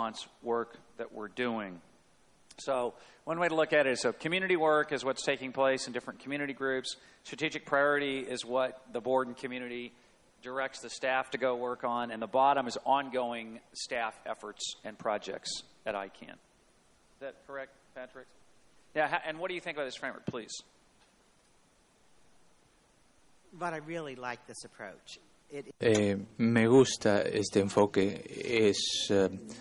response work that we're doing. So one way to look at it is, so community work is what's taking place in different community groups. Strategic priority is what the board and community directs the staff to go work on. And the bottom is ongoing staff efforts and projects at ICANN. Is that correct, Patrick? Yeah, and what do you think about this framework, please? But I really like this approach. Me gusta este enfoque. Es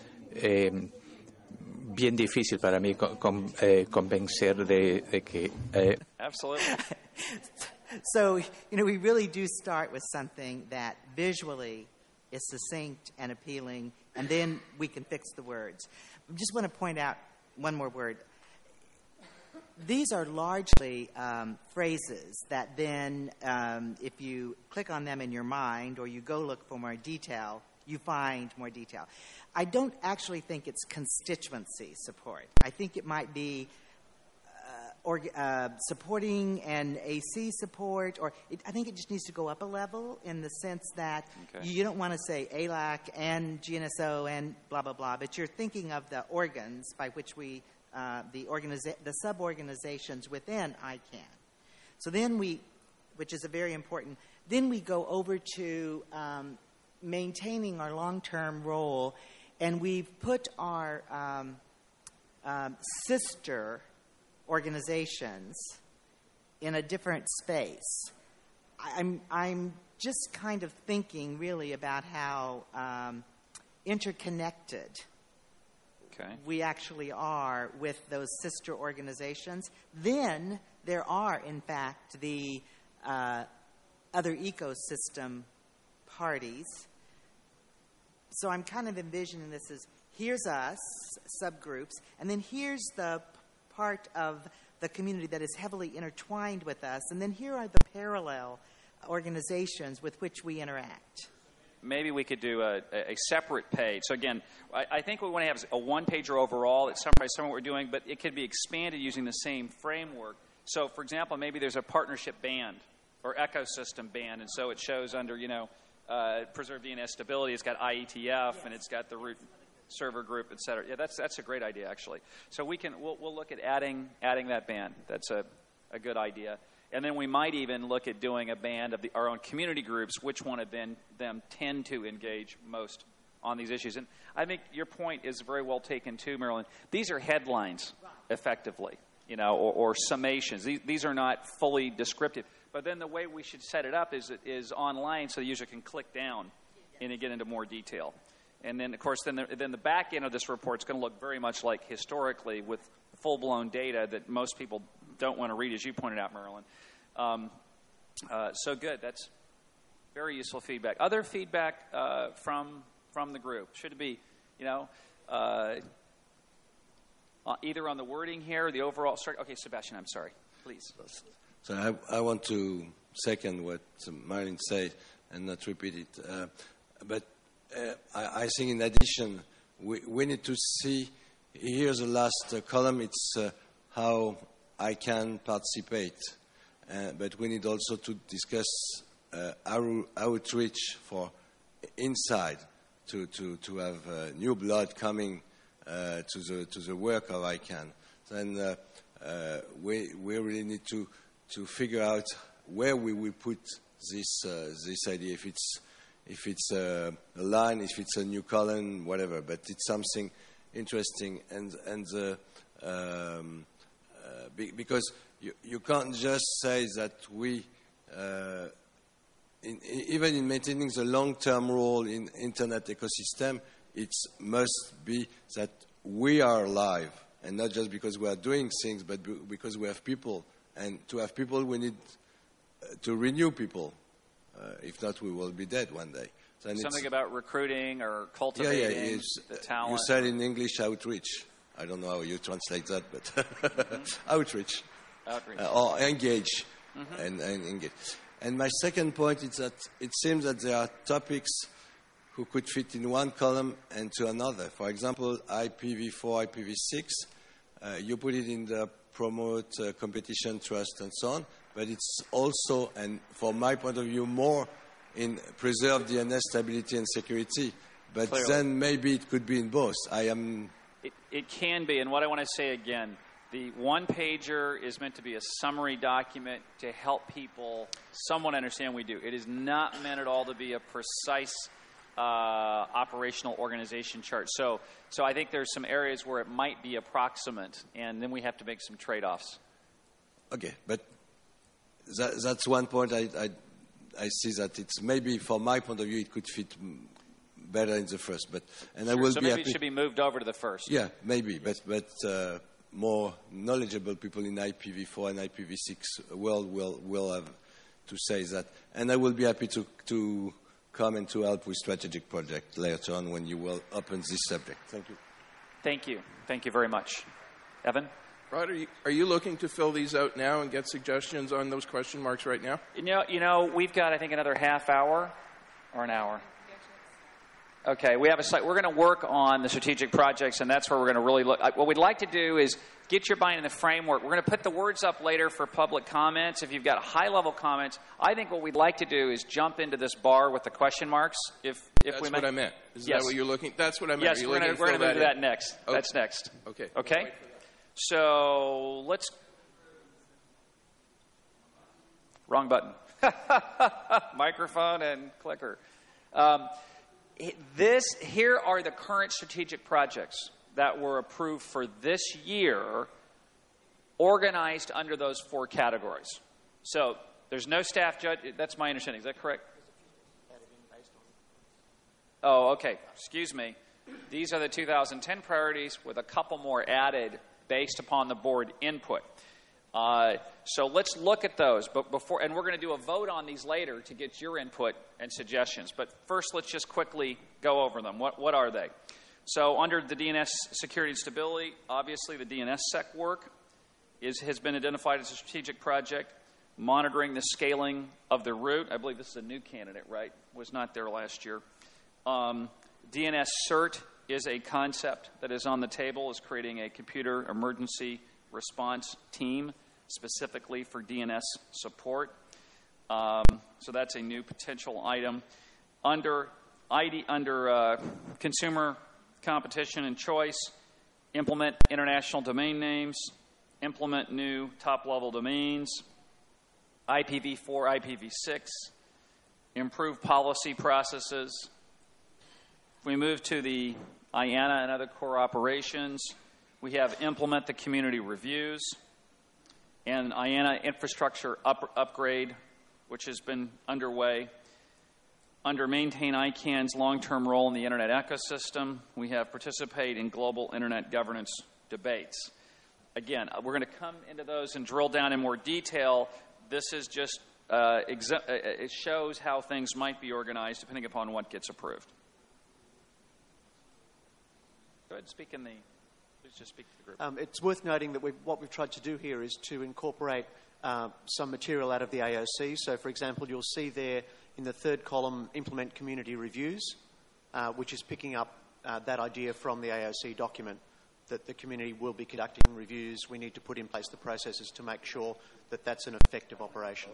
bien difícil para mí convencer de que. Absolutely. So, we really do start with something that visually is succinct and appealing, and then we can fix the words. I just want to point out one more word. These are largely phrases that then, if you click on them in your mind or you go look for more detail, you find more detail. I don't actually think it's constituency support. I think it might be supporting and AC support, or I think it just needs to go up a level in the sense that you don't want to say ALAC and GNSO and blah, blah, blah, but you're thinking of the organs by which we the sub-organizations within ICANN. So then which is a very important, then we go over to maintaining our long-term role, and we've put our sister organizations in a different space. I'm just kind of thinking really about how interconnected we actually are with those sister organizations. Then there are, in fact, the other ecosystem parties. So I'm kind of envisioning this as, here's us, subgroups, and then here's the part of the community that is heavily intertwined with us, and then here are the parallel organizations with which we interact. Maybe we could do a separate page. So again, I think we want to have a one-pager overall that summarizes some of what we're doing, but it could be expanded using the same framework. So, for example, maybe there's a partnership band or ecosystem band, and so it shows under, preserve DNS stability. It's got IETF, and it's got the root server group, et cetera. Yeah, that's a great idea, actually. So we'll look at adding that band. That's a good idea. And then we might even look at doing a band of our own community groups, which one of them tend to engage most on these issues. And I think your point is very well taken, too, Marilyn. These are headlines, effectively, or summations. These are not fully descriptive. But then the way we should set it up is online, so the user can click down and get into more detail. And then, of course, then the back end of this report is going to look very much like historically with full-blown data that most people don't want to read, as you pointed out, Marilyn. So good. That's very useful feedback. Other feedback from the group? Should it be, either on the wording here or the overall structure? Okay, Sebastian, I'm sorry. Please. So I want to second what Marilyn said and not repeat it. But I think in addition, we need to see, here's the last column, it's how I can participate. But we need also to discuss outreach for inside, to have new blood coming to the work of ICANN. Then we really need to figure out where we will put this idea. If it's a line, if it's a new column, whatever. But it's something interesting, because you can't just say that we, even in maintaining the long-term role in internet ecosystem, it must be that we are alive, and not just because we are doing things, but because we have people. And to have people, we need to renew people. If not, we will be dead one day. So something about recruiting or cultivating the talent. You said in English outreach. I don't know how you translate that, but outreach. Or engage. Mm-hmm. and engage. And my second point is that it seems that there are topics who could fit in one column and to another. For example, IPv4, IPv6, you put it in the promote competition, trust, and so on, but it's also, and from my point of view, more in preserve DNS stability and security, but Clearly. then maybe it could be in both. It can be, and what I want to say again, the one-pager is meant to be a summary document to help people somewhat understand what we do. It is not meant at all to be a precise operational organization chart. So I think there's some areas where it might be approximate, and then we have to make some trade-offs. Okay, but that's one point I see that it's maybe from my point of view it could fit better in the first, I will so be maybe happy. It should be moved over to the first. Yeah, maybe, but more knowledgeable people in IPv4 and IPv6 world will have to say that, and I will be happy to come and to help with strategic project later on when you will open this subject. Thank you. Thank you. Thank you very much. Evan? Rod, are you looking to fill these out now and get suggestions on those question marks right now? You know, we've got, I think, another half hour or an hour. Okay, we have a site. We're going to work on the strategic projects, and that's where we're going to really look. What we'd like to do is get your buy-in in the framework. We're going to put the words up later for public comments. If you've got high-level comments, I think what we'd like to do is jump into this bar with the question marks. If That's we what I meant. Is Yes. that what you're looking? That's what I meant. Yes, we're going to move to that next. Okay. That's next. Okay. Okay? So let's... Wrong button. Microphone and clicker. Here are the current strategic projects that were approved for this year, organized under those 4 categories. So there's no staff judge. That's my understanding. Is that correct? Oh, okay. Excuse me. These are the 2010 priorities with a couple more added based upon the board input. So let's look at those. But before, and we're going to do a vote on these later to get your input and suggestions. But first, let's just quickly go over them. What are they? So under the DNS security and stability, obviously the DNSSEC work has been identified as a strategic project. Monitoring the scaling of the route. I believe this is a new candidate, right? Was not there last year. DNS CERT is a concept that is on the table, is creating a computer emergency response team specifically for DNS support. So that's a new potential item. Under consumer competition and choice, implement international domain names, implement new top-level domains, IPv4, IPv6, improve policy processes. If we move to the IANA and other core operations, we have implement the community reviews and IANA infrastructure upgrade, which has been underway. Under maintain ICANN's long-term role in the Internet ecosystem, we have participate in global Internet governance debates. Again, we're going to come into those and drill down in more detail. This is just, it shows how things might be organized depending upon what gets approved. Go ahead and speak in the... Please just speak to the group. It's worth noting that what we've tried to do here is to incorporate some material out of the AOC. So, for example, you'll see there in the third column, implement community reviews, which is picking up that idea from the AOC document, that the community will be conducting reviews. We need to put in place the processes to make sure that that's an effective operation.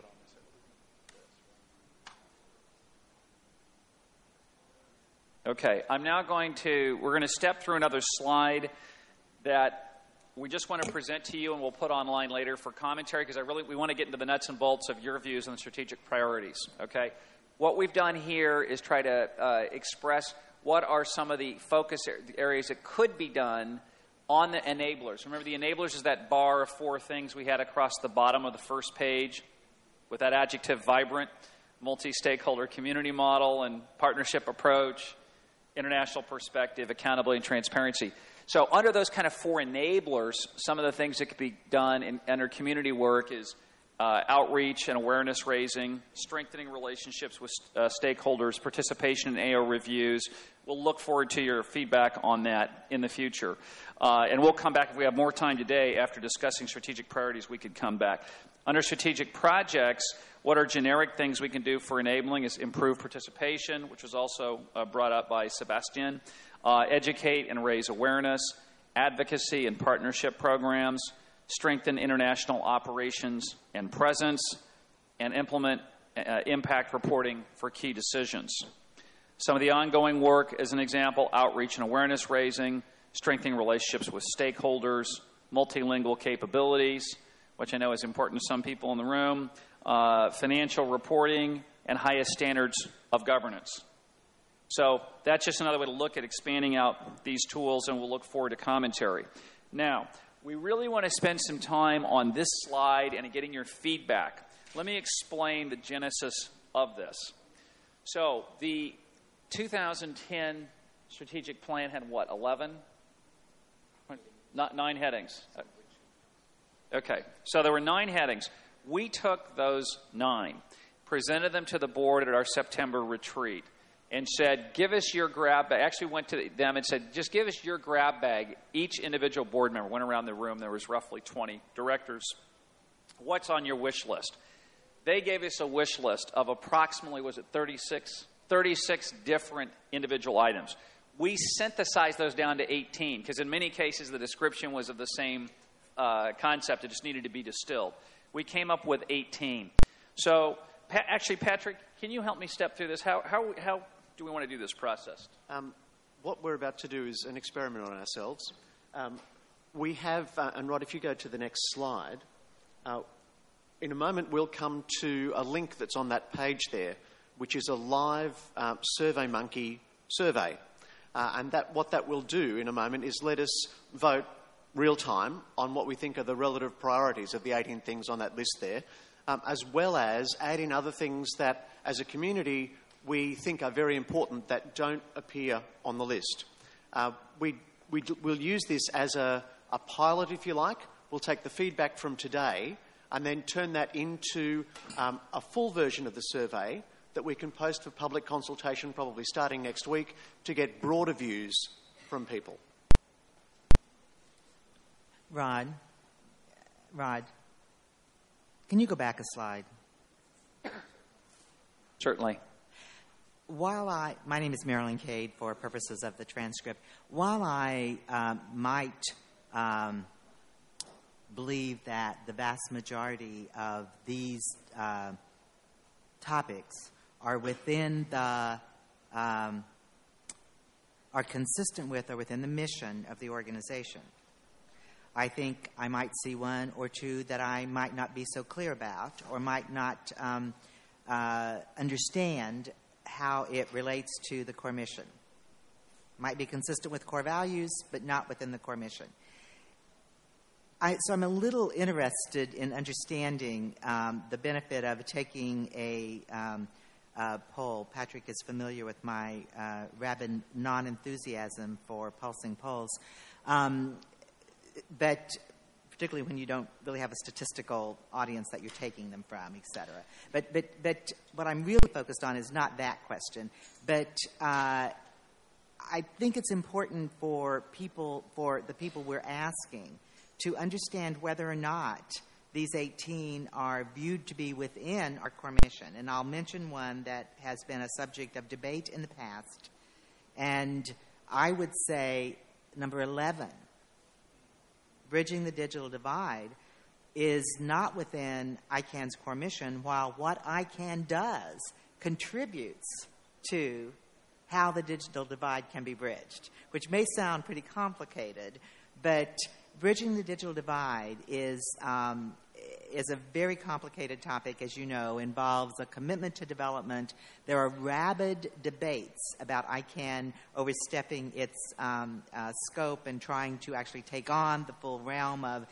Okay, we're going to step through another slide that we just want to present to you and we'll put online later for commentary because we want to get into the nuts and bolts of your views on the strategic priorities, okay? What we've done here is try to express what are some of the focus areas that could be done on the enablers. Remember, the enablers is that bar of 4 things we had across the bottom of the first page with that adjective vibrant, multi-stakeholder community model and partnership approach, international perspective, accountability, and transparency. So under those kind of 4 enablers, some of the things that could be done under community work is outreach and awareness raising, strengthening relationships with stakeholders, participation in AO reviews. We'll look forward to your feedback on that in the future. And we'll come back if we have more time today after discussing strategic priorities. We could come back. Under strategic projects, what are generic things we can do for enabling is improve participation, which was also brought up by Sebastian, educate and raise awareness, advocacy and partnership programs, strengthen international operations and presence, and implement impact reporting for key decisions. Some of the ongoing work, as an example, outreach and awareness raising, strengthening relationships with stakeholders, multilingual capabilities, which I know is important to some people in the room, financial reporting, and highest standards of governance. So that's just another way to look at expanding out these tools, and we'll look forward to commentary. Now, we really want to spend some time on this slide and getting your feedback. Let me explain the genesis of this. So the 2010 strategic plan had what, 11? Not 9 headings. Okay, so there were 9 headings. We took those 9, presented them to the board at our September retreat, and said, give us your grab bag. Actually went to them and said, just give us your grab bag. Each individual board member went around the room. There was roughly 20 directors. What's on your wish list? They gave us a wish list of approximately, 36 different individual items. We synthesized those down to 18 because in many cases the description was of the same concept. It just needed to be distilled. We came up with 18. So actually, Patrick, can you help me step through this? How do we want to do this process? What we're about to do is an experiment on ourselves. We have, and Rod, if you go to the next slide, in a moment we'll come to a link that's on that page there, which is a live SurveyMonkey survey. And what that will do in a moment is let us vote real time on what we think are the relative priorities of the 18 things on that list there, as well as add in other things that, as a community, we think are very important that don't appear on the list. We'll use this as a pilot, if you like. We'll take the feedback from today and then turn that into a full version of the survey that we can post for public consultation probably starting next week to get broader views from people. Rod, can you go back a slide? Certainly. My name is Marilyn Cade for purposes of the transcript. While I might believe that the vast majority of these topics are within the are consistent with or within the mission of the organization, I think I might see one or two that I might not be so clear about or might not understand how it relates to the core mission. Might be consistent with core values, but not within the core mission. So I'm a little interested in understanding the benefit of taking a poll. Patrick is familiar with my rabid non-enthusiasm for pulsing polls. But particularly when you don't really have a statistical audience that you're taking them from, et cetera. But what I'm really focused on is not that question. But I think it's important for the people we're asking to understand whether or not these 18 are viewed to be within our core mission. And I'll mention one that has been a subject of debate in the past. And I would say number 11, bridging the digital divide, is not within ICANN's core mission, while what ICANN does contributes to how the digital divide can be bridged, which may sound pretty complicated, but bridging the digital divide is a very complicated topic, as you know, involves a commitment to development. There are rabid debates about ICANN overstepping its scope and trying to actually take on the full realm of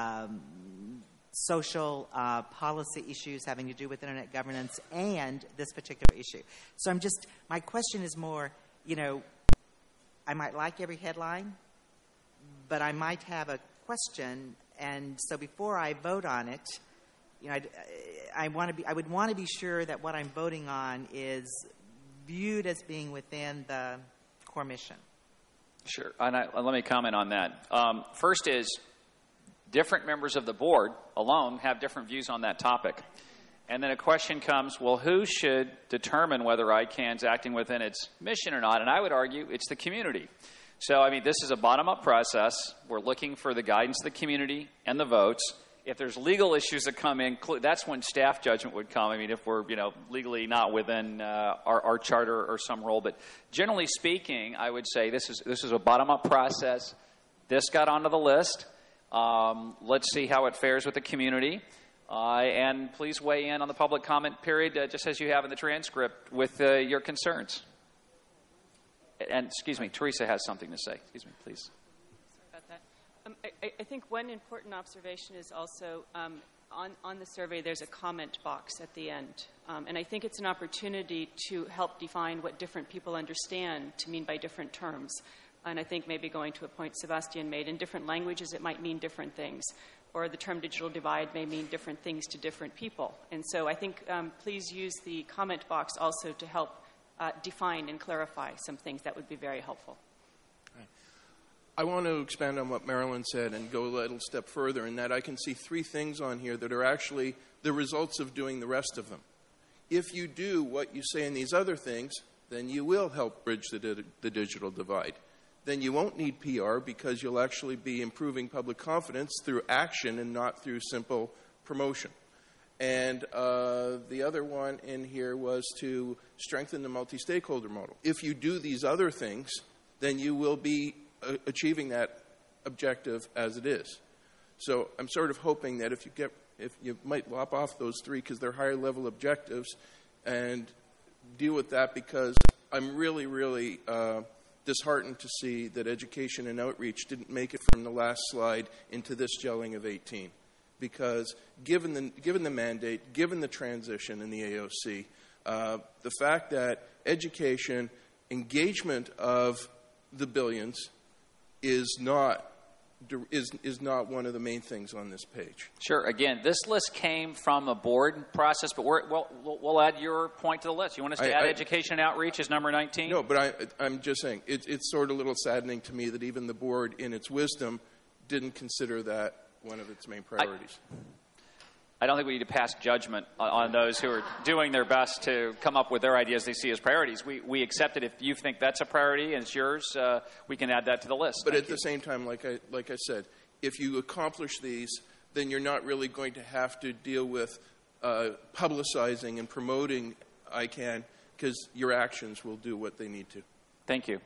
social policy issues having to do with internet governance and this particular issue. So my question is more, I might like every headline, but I might have a question, and so before I vote on it, I would want to be sure that what I'm voting on is viewed as being within the core mission. Sure, and let me comment on that. First is, different members of the board alone have different views on that topic. And then a question comes, well, who should determine whether ICANN's acting within its mission or not? And I would argue it's the community. So, this is a bottom-up process. We're looking for the guidance of the community and the votes. If there's legal issues that come in, that's when staff judgment would come. I mean, if we're legally not within our charter or some role. But generally speaking, I would say this is a bottom-up process. This got onto the list. Let's see how it fares with the community. And please weigh in on the public comment period, just as you have in the transcript, with your concerns. And, excuse me, Teresa has something to say. Excuse me, please. Sorry about that. I think one important observation is also on the survey there's a comment box at the end. And I think it's an opportunity to help define what different people understand to mean by different terms. And I think maybe going to a point Sebastian made, in different languages it might mean different things. Or the term digital divide may mean different things to different people. And so I think please use the comment box also to help define and clarify some things. That would be very helpful. I want to expand on what Marilyn said and go a little step further in that I can see three things on here that are actually the results of doing the rest of them. If you do what you say in these other things, then you will help bridge the digital divide. Then you won't need PR because you'll actually be improving public confidence through action and not through simple promotion. And the other one in here was to strengthen the multi-stakeholder model. If you do these other things, then you will be achieving that objective as it is. So I'm sort of hoping that if you might lop off those three because they're higher level objectives and deal with that, because I'm really, really disheartened to see that education and outreach didn't make it from the last slide into this gelling of 18. Because given the mandate, given the transition in the AOC, the fact that education, engagement of the billions is not one of the main things on this page. Sure. Again, this list came from a board process, but we'll add your point to the list. You want us to add education and outreach as number 19? No, but I'm just saying, it's sort of a little saddening to me that even the board, in its wisdom, didn't consider that one of its main priorities. I don't think we need to pass judgment on those who are doing their best to come up with their ideas they see as priorities. We accept it. If you think that's a priority and it's yours, we can add that to the list. But at the same time, like I said, if you accomplish these, then you're not really going to have to deal with publicizing and promoting ICANN, because your actions will do what they need to. Thank you.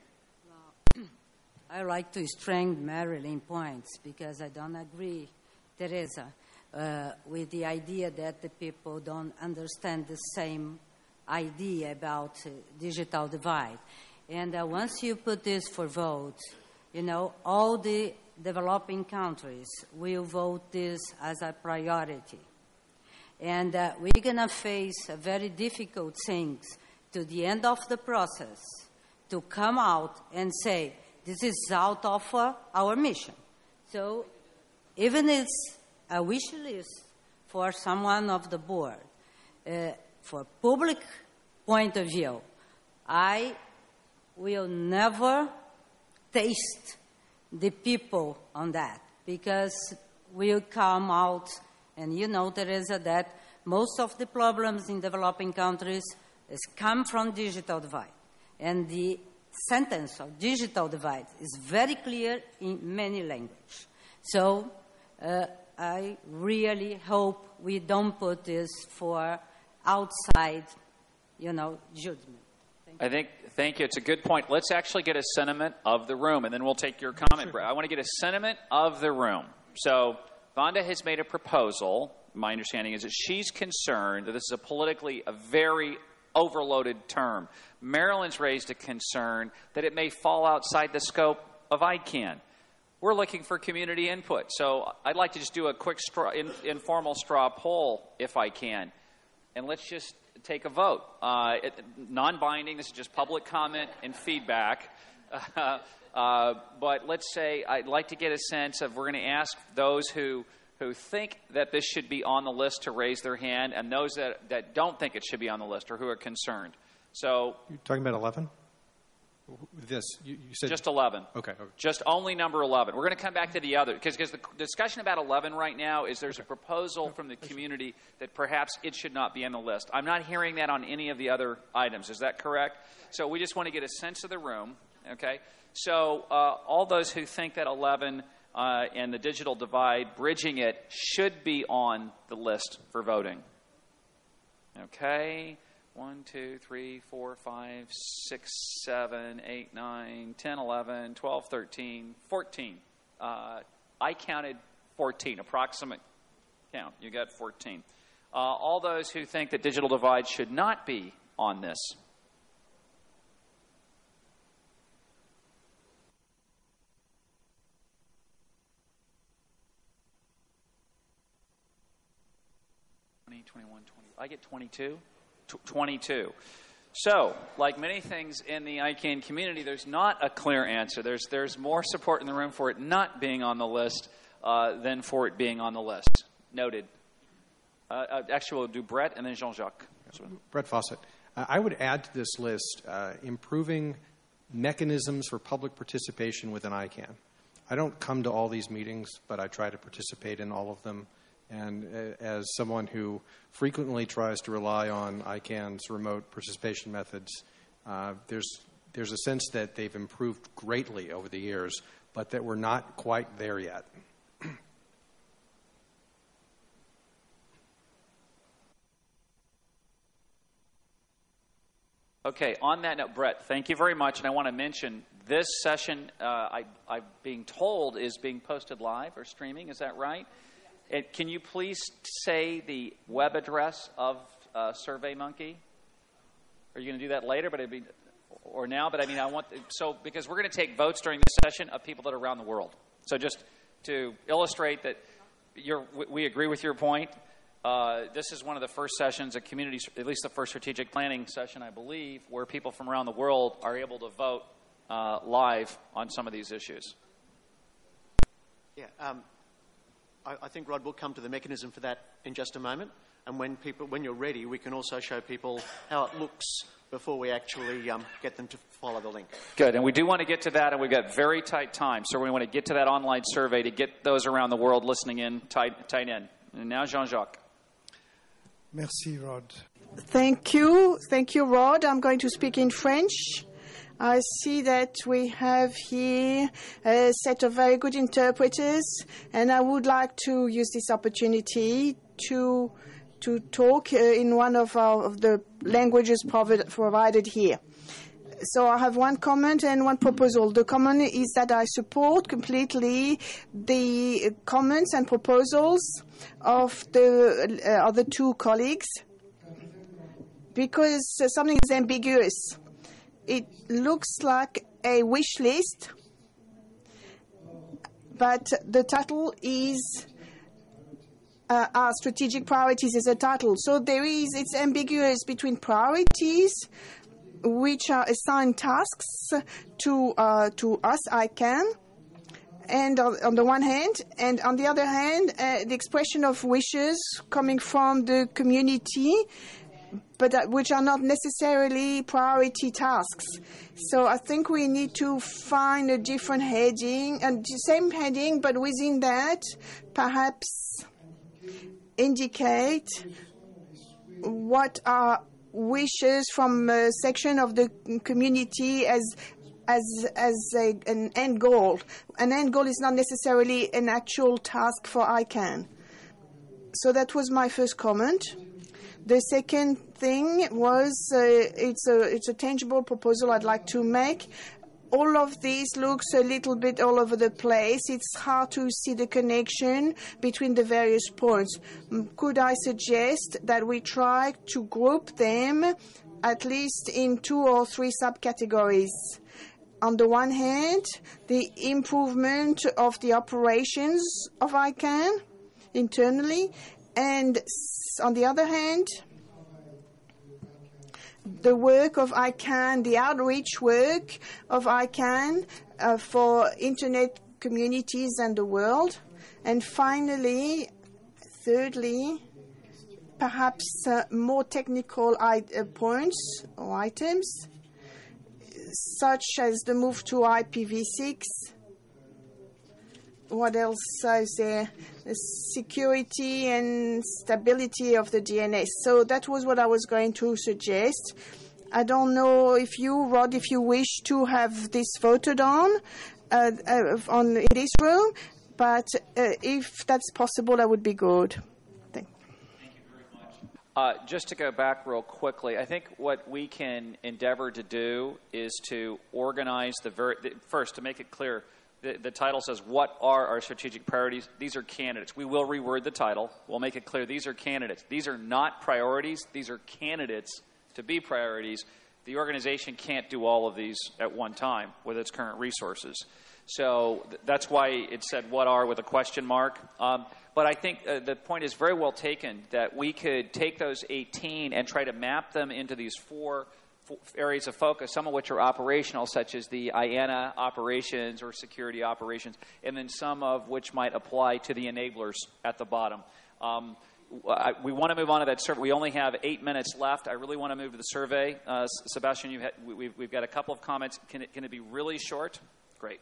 I like to strengthen Marilyn's points because I don't agree, Teresa, with the idea that the people don't understand the same idea about digital divide. And once you put this for vote, all the developing countries will vote this as a priority. And we're going to face a very difficult things to the end of the process to come out and say, this is out of our mission. So even if it's a wish list for someone of the board, for public point of view, I will never taste the people on that, because we'll come out, and Teresa, that most of the problems in developing countries come from digital divide. And the sentence of digital divide is very clear in many languages. So I really hope we don't put this for outside, judgment. Thank you. It's a good point. Let's actually get a sentiment of the room, and then we'll take your comment. Sure. I want to get a sentiment of the room. So Vonda has made a proposal. My understanding is that she's concerned that this is a very overloaded term. Marilyn's raised a concern that it may fall outside the scope of ICANN. We're looking for community input. So I'd like to just do a quick informal straw poll, if I can. And let's just take a vote. Non-binding, this is just public comment and feedback. But let's say I'd like to get a sense of, we're going to ask those who think that this should be on the list to raise their hand, and those that don't think it should be on the list or who are concerned. So you're talking about 11? You said just 11. Okay. Just only number 11. We're going to come back to the other, because the discussion about 11 right now is there's a proposal from the community that perhaps it should not be on the list. I'm not hearing that on any of the other items. Is that correct? So we just want to get a sense of the room. Okay. So all those who think that 11 and the digital divide, bridging it, should be on the list for voting. Okay, 1, 2, 3, 4, 5, 6, 7, 8, 9, 10, 11, 12, 13, 14. I counted 14, approximate count. You got 14. All those who think that digital divide should not be on this. I get 22. 22. So, like many things in the ICANN community, there's not a clear answer. There's more support in the room for it not being on the list than for it being on the list. Noted. Actually, we'll do Brett and then Jean-Jacques. Brett Fawcett. I would add to this list improving mechanisms for public participation within ICANN. I don't come to all these meetings, but I try to participate in all of them. And as someone who frequently tries to rely on ICANN's remote participation methods, there's a sense that they've improved greatly over the years, but that we're not quite there yet. Okay, on that note, Brett, thank you very much. And I want to mention this session, I'm being told, is being posted live or streaming. Is that right? Can you please say the web address of SurveyMonkey? Are you going to do that later, or now? But I mean, because we're going to take votes during this session of people that are around the world. So just to illustrate that we agree with your point, this is one of the first sessions, at least the first strategic planning session, I believe, where people from around the world are able to vote live on some of these issues. Yeah. I think, Rod, we'll come to the mechanism for that in just a moment. And when you're ready, we can also show people how it looks before we actually get them to follow the link. Good. And we do want to get to that, and we've got very tight time. So we want to get to that online survey to get those around the world listening in tight in. And now, Jean-Jacques. Merci, Rod. Thank you. Thank you, Rod. I'm going to speak in French. I see that we have here a set of very good interpreters, and I would like to use this opportunity to talk in one of the languages provided here. So I have one comment and one proposal. The comment is that I support completely the comments and proposals of the other two colleagues, because something is ambiguous. It looks like a wish list, but the title is our strategic priorities is a title. So it's ambiguous between priorities, which are assigned tasks to us, ICANN, and on the one hand, and on the other hand, the expression of wishes coming from the community, but which are not necessarily priority tasks. So I think we need to find a different heading, and the same heading, but within that, perhaps indicate what are wishes from a section of the community as an end goal. An end goal is not necessarily an actual task for ICANN. So that was my first comment. The second thing was it's a tangible proposal I'd like to make. All of this looks a little bit all over the place. It's hard to see the connection between the various points. Could I suggest that we try to group them at least in 2 or 3 subcategories? On the one hand, the improvement of the operations of ICANN internally, and on the other hand, the work of ICANN, the outreach work of ICANN for Internet communities and the world. And finally, thirdly, perhaps more technical points or items, such as the move to IPv6. What else is there? The security and stability of the DNS. So that was what I was going to suggest. I don't know if you, Rod, if you wish to have this voted on in this room, but if that's possible, that would be good. Thank you. Just to go back real quickly, I think what we can endeavor to do is to organize first, to make it clear, the title says, what are our strategic priorities? These are candidates. We will reword the title. We'll make it clear these are candidates. These are not priorities. These are candidates to be priorities. The organization can't do all of these at one time with its current resources. So that's why it said what are with a question mark. But I think the point is very well taken that we could take those 18 and try to map them into these four areas of focus, some of which are operational, such as the IANA operations or security operations, and then some of which might apply to the enablers at the bottom. We want to move on to that survey. We only have 8 minutes left. I really want to move to the survey. Sebastian, we've got a couple of comments. Can it be really short? Great.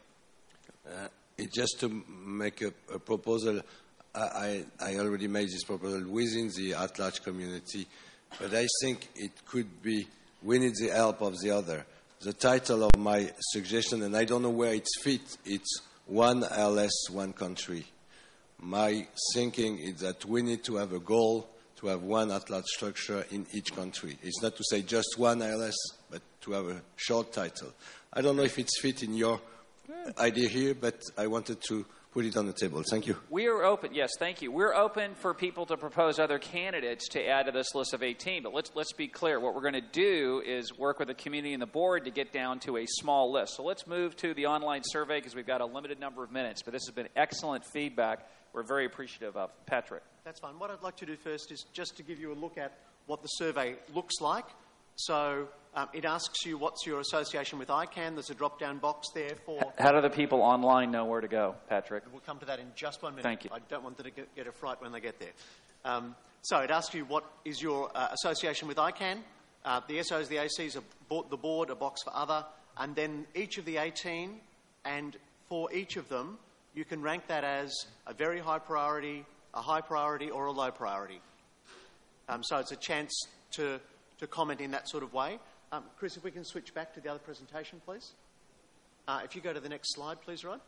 Just to make a proposal, I already made this proposal within the at-large community, but I think it could be, we need the help of the other. The title of my suggestion, and I don't know where it's fit, it's One LS, One Country. My thinking is that we need to have a goal to have one at-large structure in each country. It's not to say just one ILS, but to have a short title. I don't know if it's fit in your idea here, but I wanted to put it on the table. Thank you. We are open. Yes, thank you. We're open for people to propose other candidates to add to this list of 18. But let's be clear. What we're going to do is work with the community and the board to get down to a small list. So let's move to the online survey because we've got a limited number of minutes. But this has been excellent feedback. We're very appreciative of. Patrick. That's fine. What I'd like to do first is just to give you a look at what the survey looks like. So it asks you what's your association with ICANN. There's a drop-down box there for... How do the people online know where to go, Patrick? We'll come to that in just 1 minute. Thank you. I don't want them to get a fright when they get there. So it asks you what is your association with ICANN. The SOs, the ACs, the board, a box for other, and then each of the 18, and for each of them, you can rank that as a very high priority, or a low priority. So it's a chance to comment in that sort of way. Chris, if we can switch back to the other presentation, please. If you go to the next slide, please, Rod.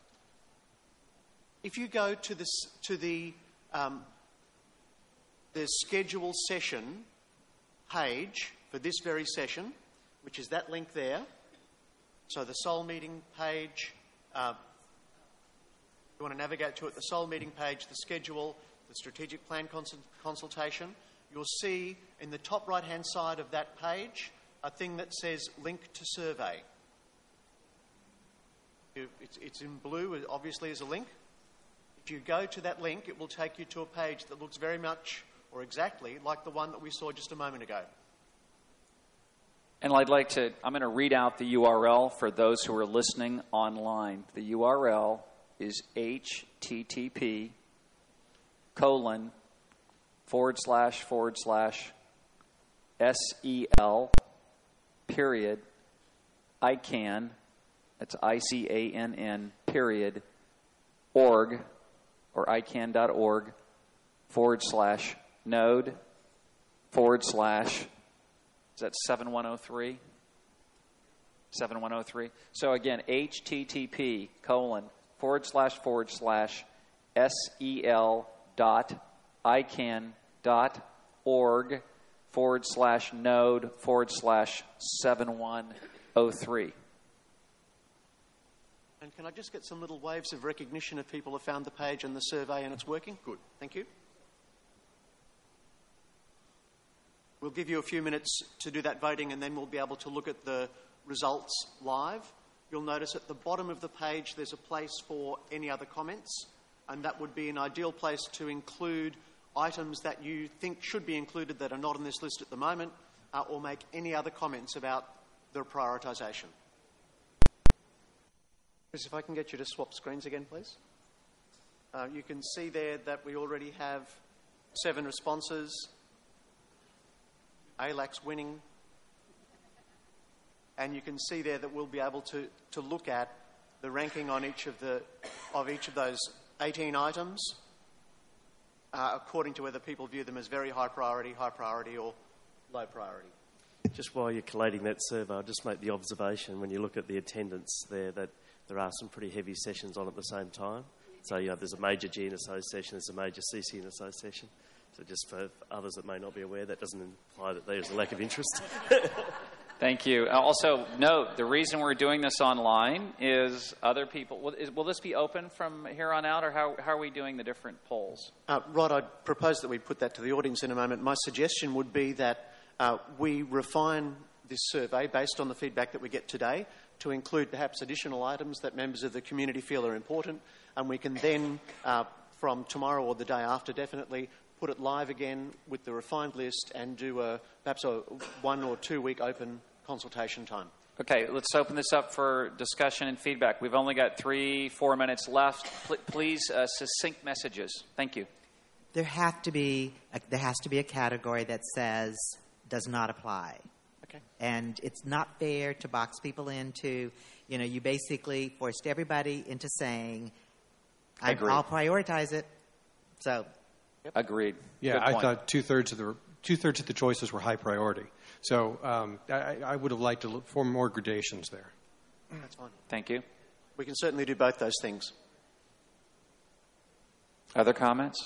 If you go to the schedule session page for this very session, which is that link there. So the Seoul meeting page, you want to navigate to it, the Seoul meeting page, the schedule, the strategic plan consultation. You'll see in the top right-hand side of that page a thing that says link to survey. It's in blue, obviously, as a link. If you go to that link, it will take you to a page that looks very much or exactly like the one that we saw just a moment ago. And I'm going to read out the URL for those who are listening online. The URL is http:// SEL ICANN, that's ICANN .org or ICANN.org /node is that 7103? 7103. So again, http:// SEL.ICANN.org /node/7103. And can I just get some little waves of recognition if people have found the page and the survey and it's working? Good. Thank you. We'll give you a few minutes to do that voting and then we'll be able to look at the results live. You'll notice at the bottom of the page there's a place for any other comments, and that would be an ideal place to include items that you think should be included that are not on this list at the moment, or make any other comments about the prioritisation. Chris, if I can get you to swap screens again, please. You can see there that we already have 7 responses. ALAC's winning. And you can see there that we'll be able to look at the ranking on each of those 18 items according to whether people view them as very high priority, or low priority. Just while you're collating that survey, I'll just make the observation when you look at the attendance there that there are some pretty heavy sessions on at the same time. So, there's a major GN association, there's a major CCN association. So just for others that may not be aware, that doesn't imply that there's a lack of interest. Thank you. Also, note, the reason we're doing this online is other people... Will this be open from here on out, or how are we doing the different polls? Rod, I'd propose that we put that to the audience in a moment. My suggestion would be that we refine this survey based on the feedback that we get today to include perhaps additional items that members of the community feel are important, and we can then, from tomorrow or the day after, definitely put it live again with the refined list and do perhaps a 1 or 2 week open consultation time. Okay, let's open this up for discussion and feedback. We've only got 3-4 minutes left. Please, succinct messages. Thank you. There has to be a category that says does not apply. Okay. And it's not fair to box people into, you basically forced everybody into saying, I'll prioritize it. So. Yep. Agreed. Yeah, I thought two-thirds of the choices were high priority. So I would have liked to look for more gradations there. That's fine. Thank you. We can certainly do both those things. Other comments?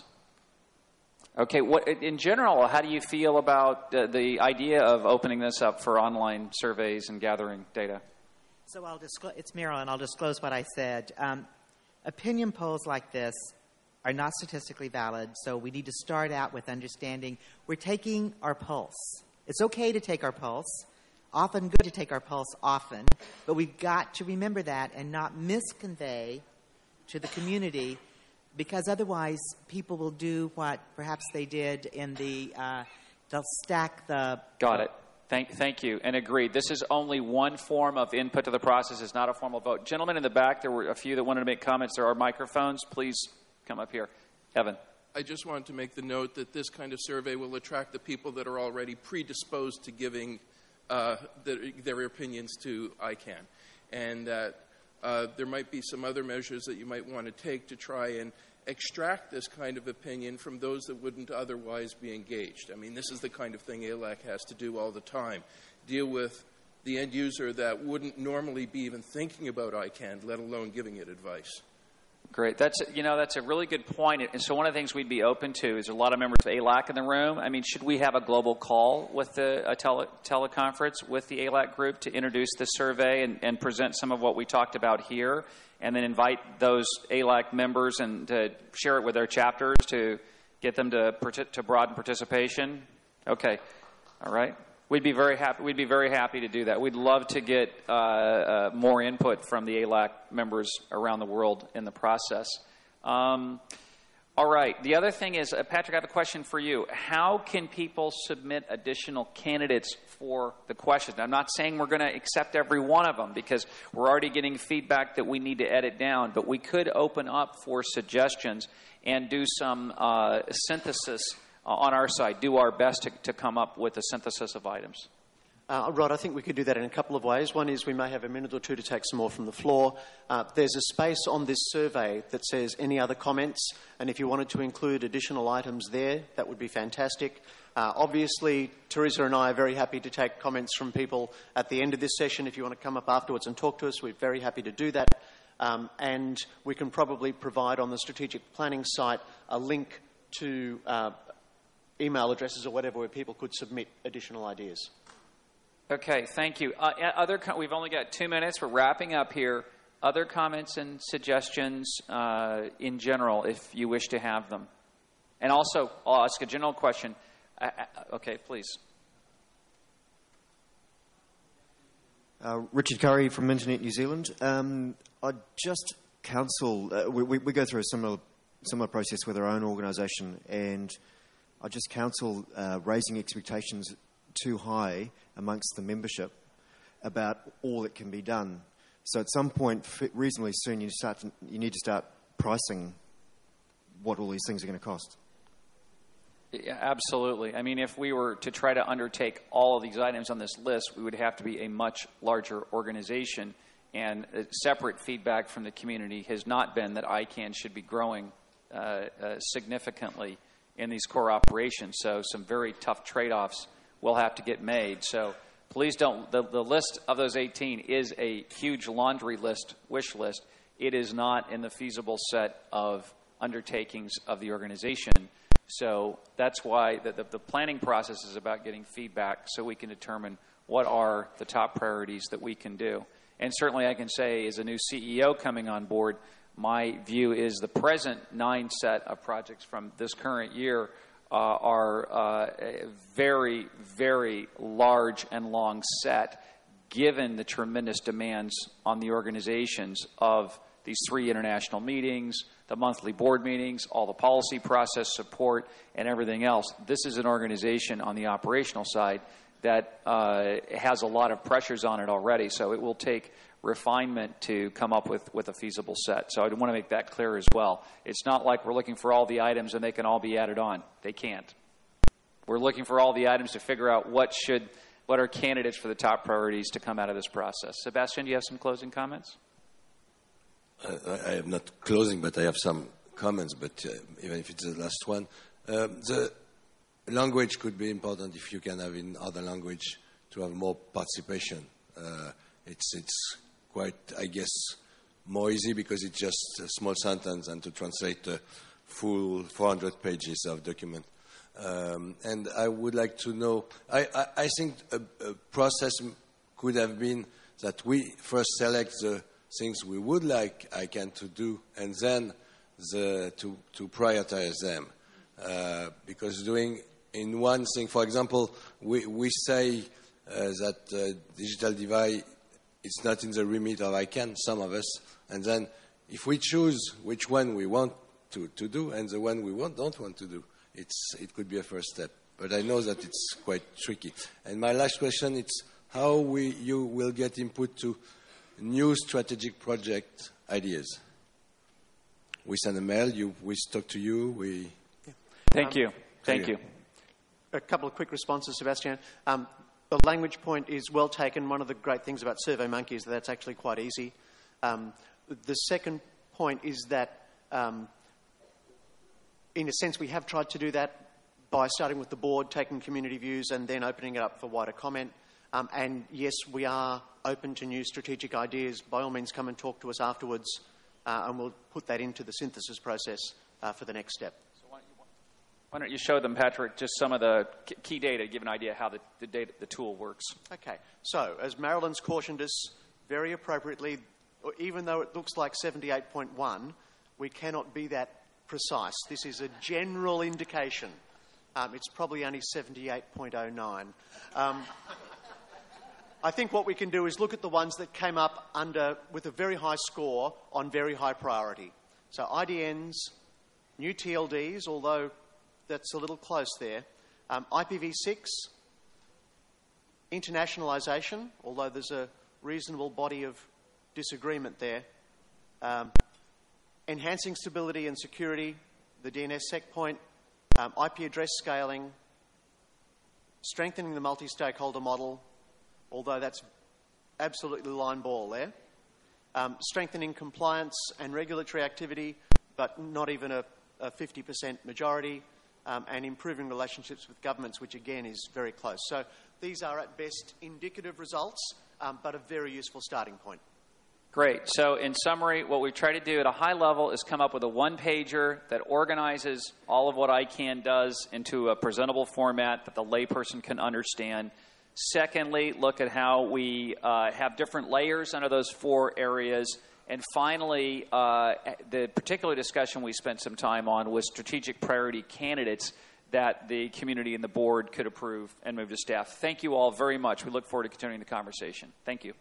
Okay, in general, how do you feel about the idea of opening this up for online surveys and gathering data? So it's Marilyn. I'll disclose what I said. Opinion polls like this are not statistically valid, so we need to start out with understanding we're taking our pulse. It's okay to take our pulse, often good to take our pulse often, but we've got to remember that and not misconvey to the community, because otherwise people will do what perhaps they did in they'll stack the... Got it. Thank you, and agreed. This is only one form of input to the process. It's not a formal vote. Gentlemen in the back, there were a few that wanted to make comments. There are microphones. Please come up here. Evan. I just wanted to make the note that this kind of survey will attract the people that are already predisposed to giving their opinions to ICANN. And that there might be some other measures that you might want to take to try and extract this kind of opinion from those that wouldn't otherwise be engaged. I mean, this is the kind of thing ALAC has to do all the time. Deal with the end user that wouldn't normally be even thinking about ICANN, let alone giving it advice. Great. That's a really good point. And so one of the things we'd be open to is a lot of members of ALAC in the room. I mean, should we have a global call with a teleconference with the ALAC group to introduce the survey and present some of what we talked about here, and then invite those ALAC members and to share it with their chapters to get them to broaden participation? Okay. All right. We'd be very happy to do that. We'd love to get more input from the ALAC members around the world in the process. All right. The other thing is, Patrick, I have a question for you. How can people submit additional candidates for the questions? Now, I'm not saying we're going to accept every one of them, because we're already getting feedback that we need to edit down, but we could open up for suggestions and do some synthesis on our side, do our best to come up with a synthesis of items. Rod, I think we could do that in a couple of ways. One is we may have a minute or two to take some more from the floor. There's a space on this survey that says any other comments, and if you wanted to include additional items there, that would be fantastic. Obviously, Teresa and I are very happy to take comments from people at the end of this session. If you want to come up afterwards and talk to us, we're very happy to do that. And we can probably provide on the strategic planning site a link to email addresses or whatever where people could submit additional ideas. Okay, thank you. We've only got 2 minutes. We're wrapping up here. Other comments and suggestions in general, if you wish to have them. And also, I'll ask a general question. Okay, please. Richard Curry from Internet New Zealand. I just counsel, we go through a similar process with our own organisation, and I just counsel raising expectations too high amongst the membership about all that can be done. So at some point, reasonably soon, you need to start pricing what all these things are going to cost. Yeah, absolutely. I mean, if we were to try to undertake all of these items on this list, we would have to be a much larger organization, and separate feedback from the community has not been that ICANN should be growing significantly in these core operations. So some very tough trade-offs will have to get made. So please don't, the list of those 18 is a huge laundry list, wish list. it is not in the feasible set of undertakings of the organization. So that's why the planning process is about getting feedback so we can determine what are the top priorities that we can do. And certainly I can say, as a new CEO coming on board, my view is the present 9 set of projects from this current year are very, very large and long set, given the tremendous demands on the organizations of these 3 international meetings, the monthly board meetings, all the policy process support, and everything else. This is an organization on the operational side that has a lot of pressures on it already, so it will take refinement to come up with a feasible set. So I want to make that clear as well. It's not like we're looking for all the items and they can all be added on. They can't. We're looking for all the items to figure out what are candidates for the top priorities to come out of this process. Sebastian, do you have some closing comments? I have not closing, but I have some comments, but even if it's the last one. The language could be important if you can have in other language to have more participation. It's quite, I guess, more easy because it's just a small sentence and to translate the full 400 pages of document. And I would like to know, I think a process could have been that we first select the things we would like ICANN to do and then to prioritize them. Because doing in one thing, for example, we say that digital divide is not in the remit of ICANN, some of us, and then if we choose which one we want to do and the one we don't want to do, it could be a first step. But I know that it's quite tricky. And my last question is how you will get input to new strategic project ideas. We send a mail, we talk to you, Thank you. Thank you. A couple of quick responses, Sebastian. The language point is well taken. One of the great things about SurveyMonkey is that that's actually quite easy. The second point is that, in a sense, we have tried to do that by starting with the board, taking community views, and then opening it up for wider comment. And yes, we are open to new strategic ideas. By all means, come and talk to us afterwards, and we'll put that into the synthesis process for the next step. Why don't you show them, Patrick, just some of the key data to give an idea how the tool works. Okay. So, as Marilyn's cautioned us very appropriately, even though it looks like 78.1, we cannot be that precise. This is a general indication. It's probably only 78.09. I think what we can do is look at the ones that came up with a very high score on very high priority. So IDNs, new TLDs, although that's a little close there. IPv6, internationalisation, although there's a reasonable body of disagreement there. Enhancing stability and security, the DNSSEC point. IP address scaling. Strengthening the multi-stakeholder model, although that's absolutely line ball there. Strengthening compliance and regulatory activity, but not even a 50% majority. And improving relationships with governments, which again is very close. So these are at best indicative results, but a very useful starting point. Great. So in summary, what we've tried to do at a high level is come up with a one-pager that organizes all of what ICANN does into a presentable format that the layperson can understand. Secondly, look at how we have different layers under those 4 areas. And finally, the particular discussion we spent some time on was strategic priority candidates that the community and the board could approve and move to staff. Thank you all very much. We look forward to continuing the conversation. Thank you.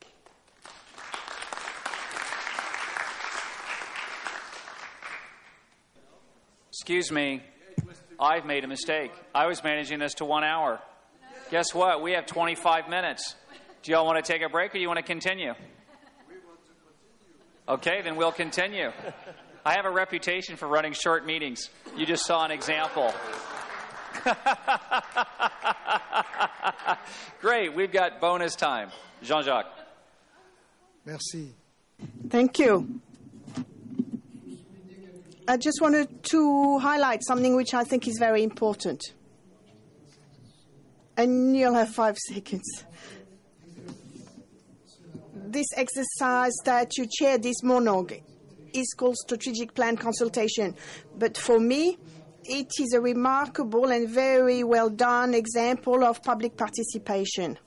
Excuse me. I've made a mistake. I was managing this to 1 hour. Guess what? We have 25 minutes. Do y'all want to take a break or do you want to continue? Okay, then we'll continue. I have a reputation for running short meetings. You just saw an example. Great, we've got bonus time. Jean-Jacques. Merci. Thank you. I just wanted to highlight something which I think is very important. And you'll have 5 seconds. this exercise that you chaired this morning is called strategic plan consultation. But for me, it is a remarkable and very well done example of public participation.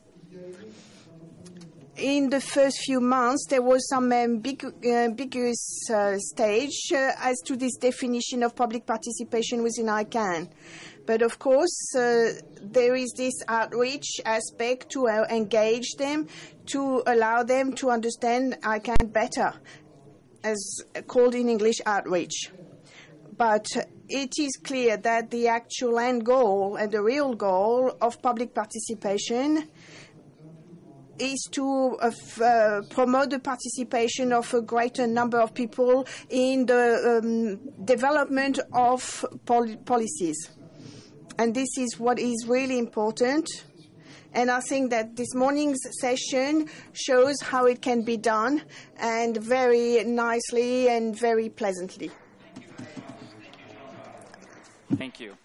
In the first few months, there was some ambiguous stage as to this definition of public participation within ICANN. But of course, there is this outreach aspect to engage them, to allow them to understand ICANN better, as called in English outreach. But it is clear that the actual end goal and the real goal of public participation is to promote the participation of a greater number of people in the development of policies. And this is what is really important. And I think that this morning's session shows how it can be done, and very nicely and very pleasantly. Thank you.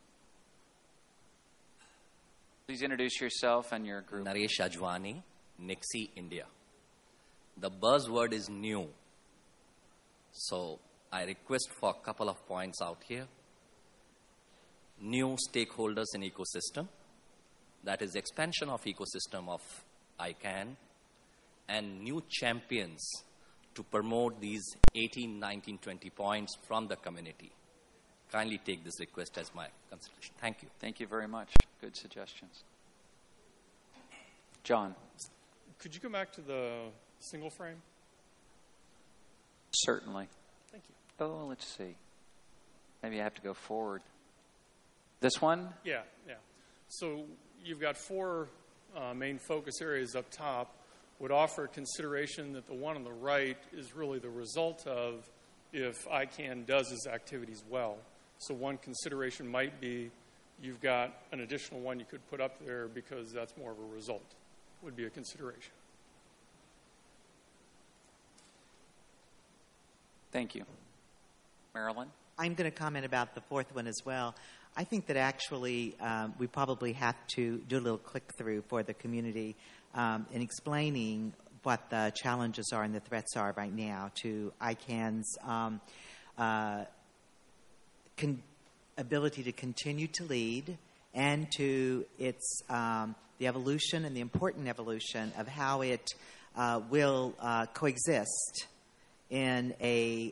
Please introduce yourself and your group. Naresh Ajwani, Nixie, India. The buzzword is new. So I request for a couple of points out here. New stakeholders in ecosystem. That is expansion of ecosystem of ICANN. And new champions to promote these 18, 19, 20 points from the community. Kindly take this request as my consideration. Thank you. Thank you very much. Good suggestions. John. Could you go back to the single frame? Certainly. Thank you. Oh, let's see. Maybe I have to go forward. This one? Yeah. So you've got four main focus areas up top. Would offer consideration that the one on the right is really the result of if ICANN does its activities well. So one consideration might be you've got an additional one you could put up there because that's more of a result, would be a consideration. Thank you. Marilyn? I'm going to comment about the fourth one as well. I think that actually we probably have to do a little click-through for the community in explaining what the challenges are and the threats are right now to ICANN's ability to continue to lead, and to its the evolution and the important evolution of how it will coexist in a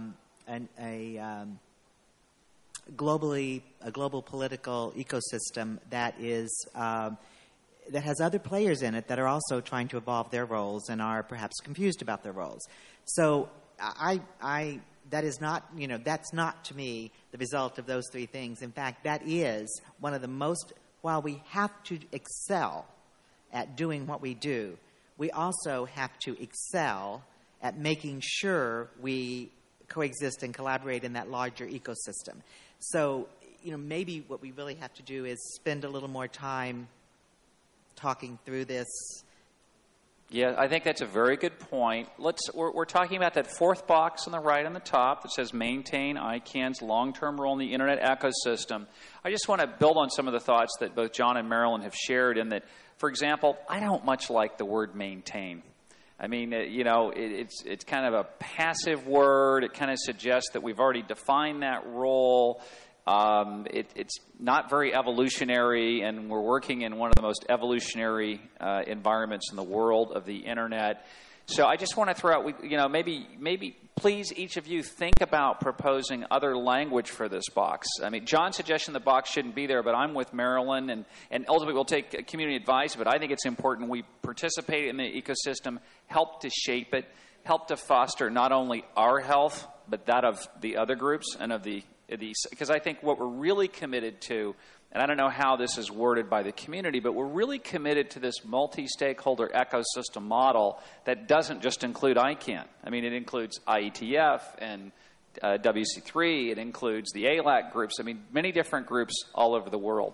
global political ecosystem that is that has other players in it that are also trying to evolve their roles and are perhaps confused about their roles. So that is not, that's not to me the result of those three things. In fact, that is one of the most, while we have to excel at doing what we do, we also have to excel at making sure we coexist and collaborate in that larger ecosystem. So, maybe what we really have to do is spend a little more time talking through this. Yeah, I think that's a very good point. We're talking about that fourth box on the right on the top that says maintain ICANN's long-term role in the Internet ecosystem. I just want to build on some of the thoughts that both John and Marilyn have shared in that, for example, I don't much like the word maintain. I mean, it's kind of a passive word. It kind of suggests that we've already defined that role. It's not very evolutionary, and we're working in one of the most evolutionary environments in the world of the Internet. So I just want to throw out, maybe please each of you think about proposing other language for this box. I mean, John's suggestion the box shouldn't be there, but I'm with Marilyn, and ultimately we'll take community advice, but I think it's important we participate in the ecosystem, help to shape it, help to foster not only our health, but that of the other groups and of these, because I think what we're really committed to, and I don't know how this is worded by the community, but we're really committed to this multi-stakeholder ecosystem model that doesn't just include ICANN. I mean, it includes IETF and WC3. It includes the ALAC groups. I mean, many different groups all over the world.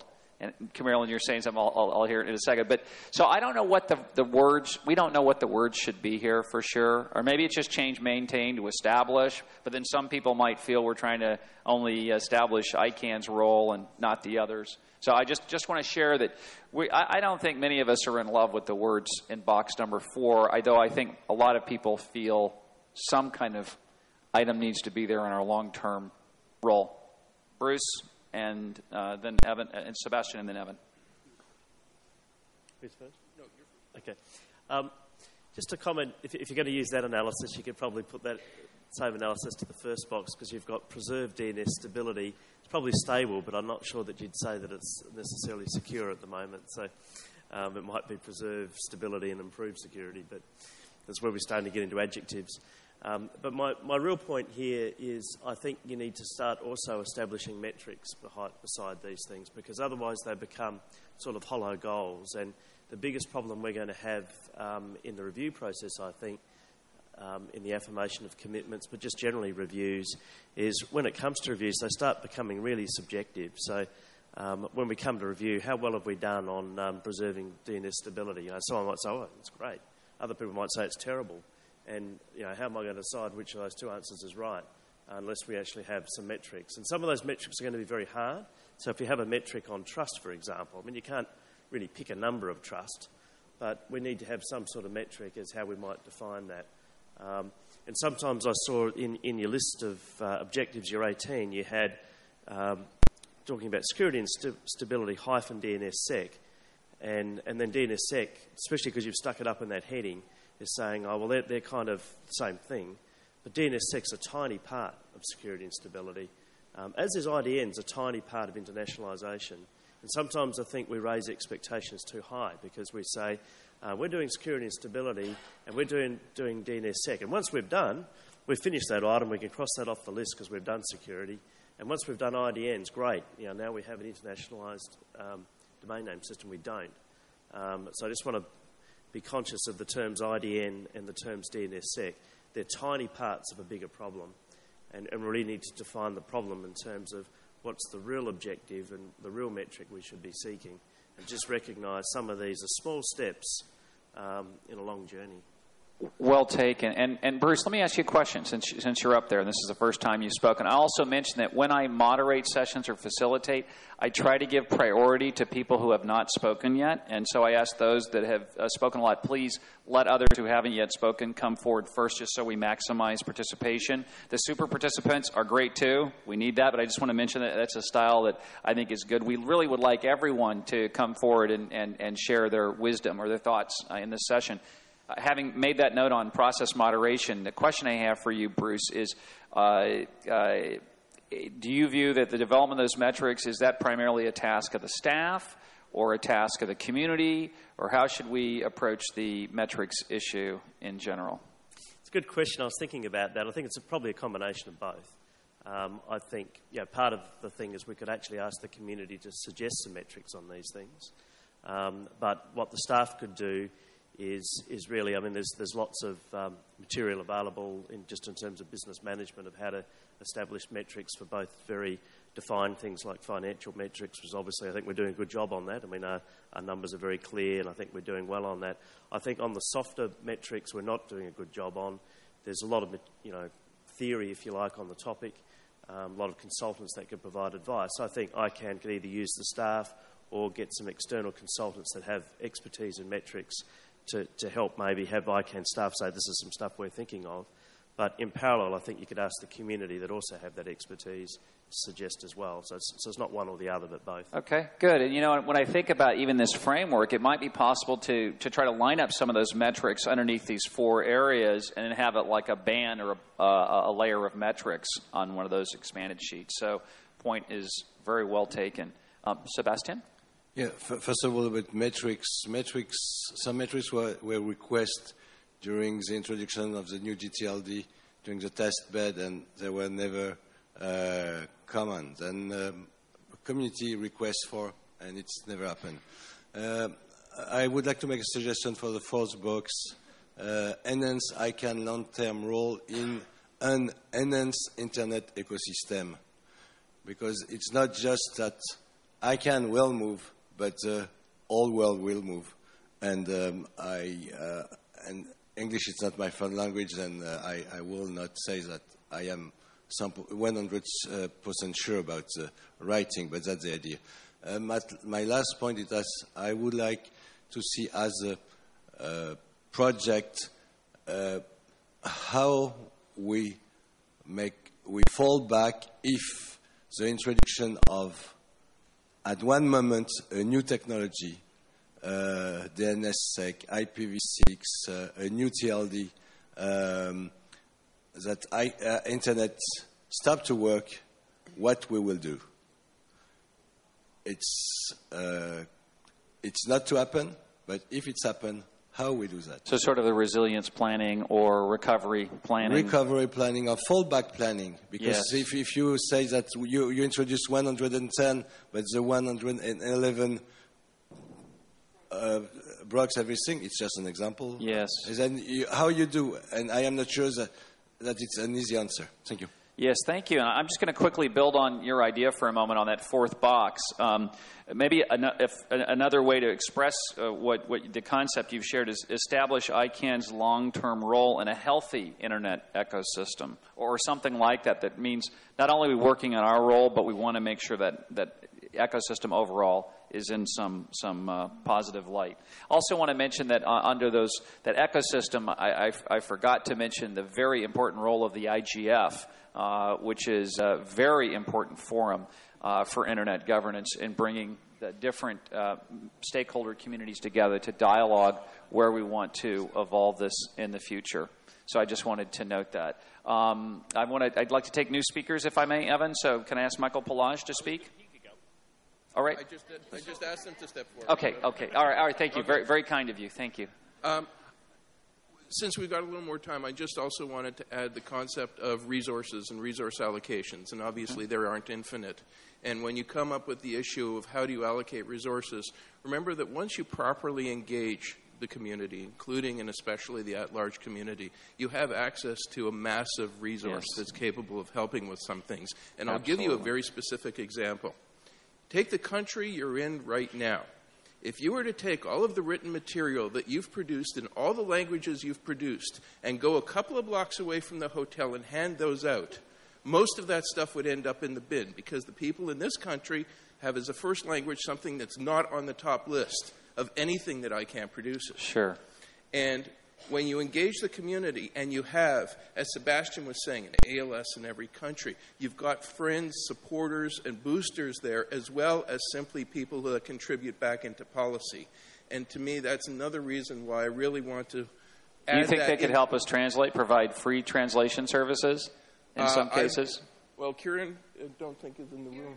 And Marilyn, you're saying something, I'll hear it in a second. But so I don't know what the words, we don't know what the words should be here for sure. Or maybe it's just change maintain to establish, but then some people might feel we're trying to only establish ICANN's role and not the others. So I just want to share that I don't think many of us are in love with the words in box number 4, though I think a lot of people feel some kind of item needs to be there in our long-term role. Bruce, and then Evan, and Sebastian, and then Evan. Who's first? No, you're first. Okay. Just a comment, if you're going to use that analysis, you could probably put that same analysis to the first box, because you've got preserved DNS stability. It's probably stable, but I'm not sure that you'd say that it's necessarily secure at the moment. So it might be preserved stability and improved security, but that's where we're starting to get into adjectives. But my real point here is I think you need to start also establishing metrics beside these things, because otherwise they become sort of hollow goals. And the biggest problem we're going to have in the review process, I think, in the affirmation of commitments, but just generally reviews, is when it comes to reviews, they start becoming really subjective. So when we come to review, how well have we done on preserving DNS stability? Someone might say, oh, it's great. Other people might say it's terrible. And how am I going to decide which of those two answers is right unless we actually have some metrics? And some of those metrics are going to be very hard. So if you have a metric on trust, for example, I mean, you can't really pick a number of trust, but we need to have some sort of metric as how we might define that. And sometimes I saw in your list of objectives, your 18, you had talking about security and stability hyphen DNSSEC, and then DNSSEC, especially because you've stuck it up in that heading, is saying, oh, well, they're kind of the same thing. But DNSSEC's a tiny part of security and stability, as is IDN's a tiny part of internationalisation. And sometimes I think we raise expectations too high because we say, we're doing security and stability and we're doing DNSSEC. And once we've finished that item, we can cross that off the list because we've done security. And once we've done IDNs, great. Now we have an internationalised domain name system. We don't. So I just want to be conscious of the terms IDN and the terms DNSSEC. They're tiny parts of a bigger problem, and we really need to define the problem in terms of what's the real objective and the real metric we should be seeking, and just recognise some of these are small steps in a long journey. Well taken. And Bruce, let me ask you a question since you're up there, and this is the first time you've spoken. I also mentioned that when I moderate sessions or facilitate, I try to give priority to people who have not spoken yet. And so I ask those that have spoken a lot, please let others who haven't yet spoken come forward first, just so we maximize participation. The super participants are great too. We need that, but I just want to mention that that's a style that I think is good. We really would like everyone to come forward and share their wisdom or their thoughts in this session. Having made that note on process moderation, the question I have for you, Bruce, is do you view that the development of those metrics, is that primarily a task of the staff or a task of the community, or how should we approach the metrics issue in general? It's a good question. I was thinking about that. I think it's probably a combination of both. I think part of the thing is we could actually ask the community to suggest some metrics on these things. But what the staff could do is really, I mean, there's lots of material available in terms of business management of how to establish metrics for both very defined things like financial metrics, because obviously I think we're doing a good job on that. I mean, our numbers are very clear, and I think we're doing well on that. I think on the softer metrics we're not doing a good job on. There's a lot of theory, if you like, on the topic, a lot of consultants that can provide advice. I think ICANN could either use the staff or get some external consultants that have expertise in metrics to help maybe have ICANN staff say this is some stuff we're thinking of. But in parallel, I think you could ask the community that also have that expertise to suggest as well. So it's not one or the other, but both. Okay, good. And, when I think about even this framework, it might be possible to try to line up some of those metrics underneath these 4 areas and then have it like a band or a layer of metrics on one of those expanded sheets. So point is very well taken. Sebastian? Yeah, first of all, about metrics. Some metrics were requested during the introduction of the new GTLD, during the test bed, and they were never common. And community requests for, and it's never happened. I would like to make a suggestion for the 4th box. Enhance ICANN long-term role in an enhanced internet ecosystem. Because it's not just that ICANN will move, but the whole world will move. And and English is not my first language, and I will not say that I am 100% sure about writing, but that's the idea. My last point is that I would like to see as a project how we fall back if the introduction of, at one moment, a new technology, DNSSEC, IPv6, a new TLD, that Internet stop to work, what we will do. It's not to happen, but if it's happened, how we do that. So sort of the resilience planning or recovery planning. Recovery planning or fallback planning. Because yes. if you say that you introduce 110, but the 111 blocks everything, it's just an example. Yes. Then how you do, and I am not sure that it's an easy answer. Thank you. Yes, thank you. And I'm just going to quickly build on your idea for a moment on that fourth box. Maybe another way to express what the concept you've shared is establish ICANN's long-term role in a healthy Internet ecosystem or something like that. That means not only are we working on our role, but we want to make sure that ecosystem overall is in some positive light. Also want to mention that under that ecosystem, I forgot to mention the very important role of the IGF, which is a very important forum for Internet governance in bringing the different stakeholder communities together to dialogue where we want to evolve this in the future. So I just wanted to note that. I'd like to take new speakers, if I may, Evan. So can I ask Michael Pelage to speak? All right. I just asked them to step forward. Okay. All right. Thank you. Okay. Very, very kind of you. Thank you. Since we've got a little more time, I just also wanted to add the concept of resources and resource allocations, and obviously there aren't infinite. And when you come up with the issue of how do you allocate resources, remember that once you properly engage the community, including and especially the at-large community, you have access to a massive resource that's capable of helping with some things. And I'll give you a very specific example. Take the country you're in right now. If you were to take all of the written material that you've produced in all the languages you've produced and go a couple of blocks away from the hotel and hand those out, most of that stuff would end up in the bin because the people in this country have as a first language something that's not on the top list of anything that ICANN produces. Sure. And when you engage the community and you have, as Sebastian was saying, an ALS in every country, you've got friends, supporters, and boosters there, as well as simply people that contribute back into policy. And to me, that's another reason why I really want to add that. Do you think they could help us provide free translation services in some cases? Well, Kieran, I don't think is in the room.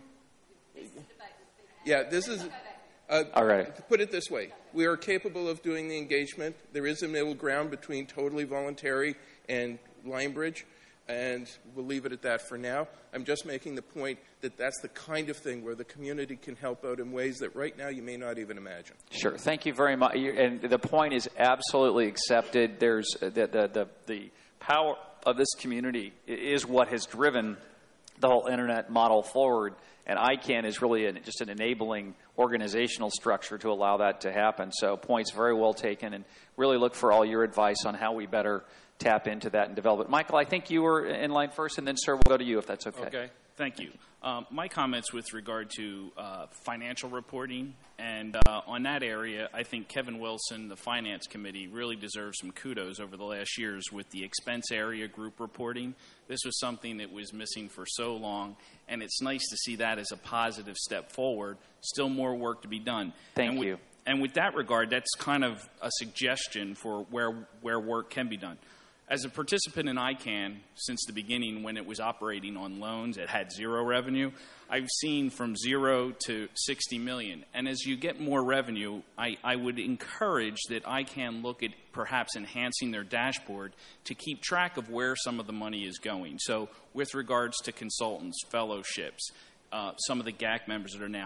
Yeah, this is... All right. To put it this way, we are capable of doing the engagement. There is a middle ground between totally voluntary and Linebridge, and we'll leave it at that for now. I'm just making the point that that's the kind of thing where the community can help out in ways that right now you may not even imagine. Sure. Thank you very much. And the point is absolutely accepted. There's the power of this community is what has driven the whole Internet model forward. And ICANN is really just an enabling organizational structure to allow that to happen. So points very well taken, and really look for all your advice on how we better tap into that and develop it. Michael, I think you were in line first, and then, sir, we'll go to you if that's okay. Okay. Thank you. My comments with regard to financial reporting, and on that area, I think Kevin Wilson, the Finance Committee, really deserves some kudos over the last years with the expense area group reporting. This was something that was missing for so long, and it's nice to see that as a positive step forward. Still more work to be done. Thank you. And with that regard, that's kind of a suggestion for where work can be done. As a participant in ICANN since the beginning, when it was operating on loans, it had zero revenue. I've seen from 0 to 60 million. And as you get more revenue, I would encourage that ICANN look at perhaps enhancing their dashboard to keep track of where some of the money is going. So with regards to consultants, fellowships, some of the GAC members that are now,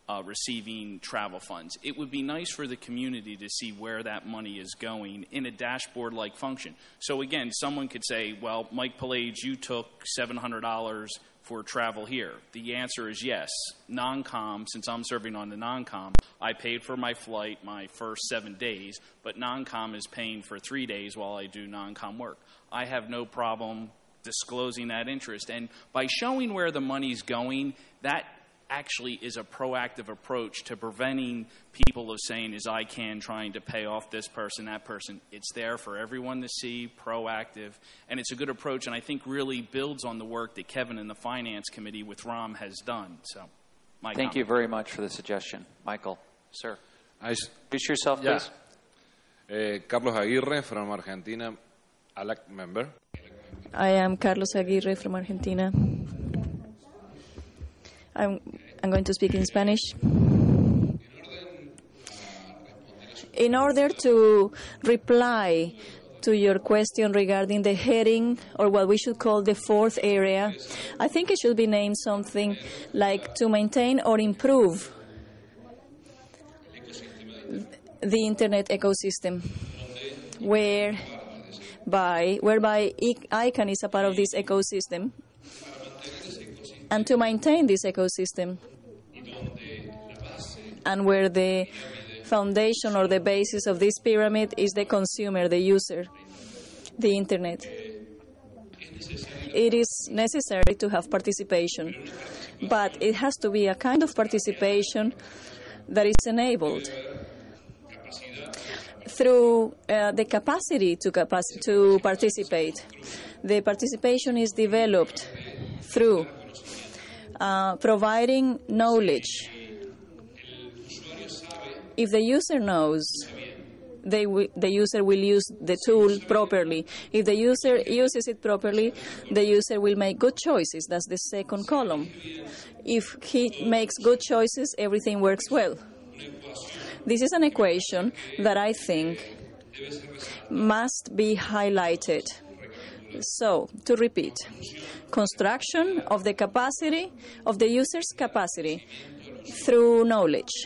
receiving travel funds. It would be nice for the community to see where that money is going in a dashboard-like function. So again, someone could say, well, Mike Pallage, you took $700 for travel here. The answer is yes. Non-com, since I'm serving on the non-com, I paid for my flight my first 7 days, but non-com is paying for 3 days while I do non-com work. I have no problem disclosing that interest. And by showing where the money's going, that actually is a proactive approach to preventing people of saying, is ICANN trying to pay off this person, that person. It's there for everyone to see, proactive, and it's a good approach, and I think really builds on the work that Kevin and the Finance Committee with Ram has done. So, Thank you very much for the suggestion. Michael, sir. Introduce yourself, please. Carlos Aguirre from Argentina, ALAC member. I am Carlos Aguirre from Argentina. I'm going to speak in Spanish. In order to reply to your question regarding the heading, or what we should call the fourth area, I think it should be named something like to maintain or improve the Internet ecosystem, whereby ICANN is a part of this ecosystem. And to maintain this ecosystem, and where the foundation or the basis of this pyramid is the consumer, the user, the Internet. It is necessary to have participation, but it has to be a kind of participation that is enabled through the capacity to participate. The participation is developed through providing knowledge. If the user knows, the user will use the tool properly. If the user uses it properly, the user will make good choices. That's the second column. If he makes good choices, everything works well. This is an equation that I think must be highlighted. So, to repeat, construction of the capacity, of the user's capacity through knowledge.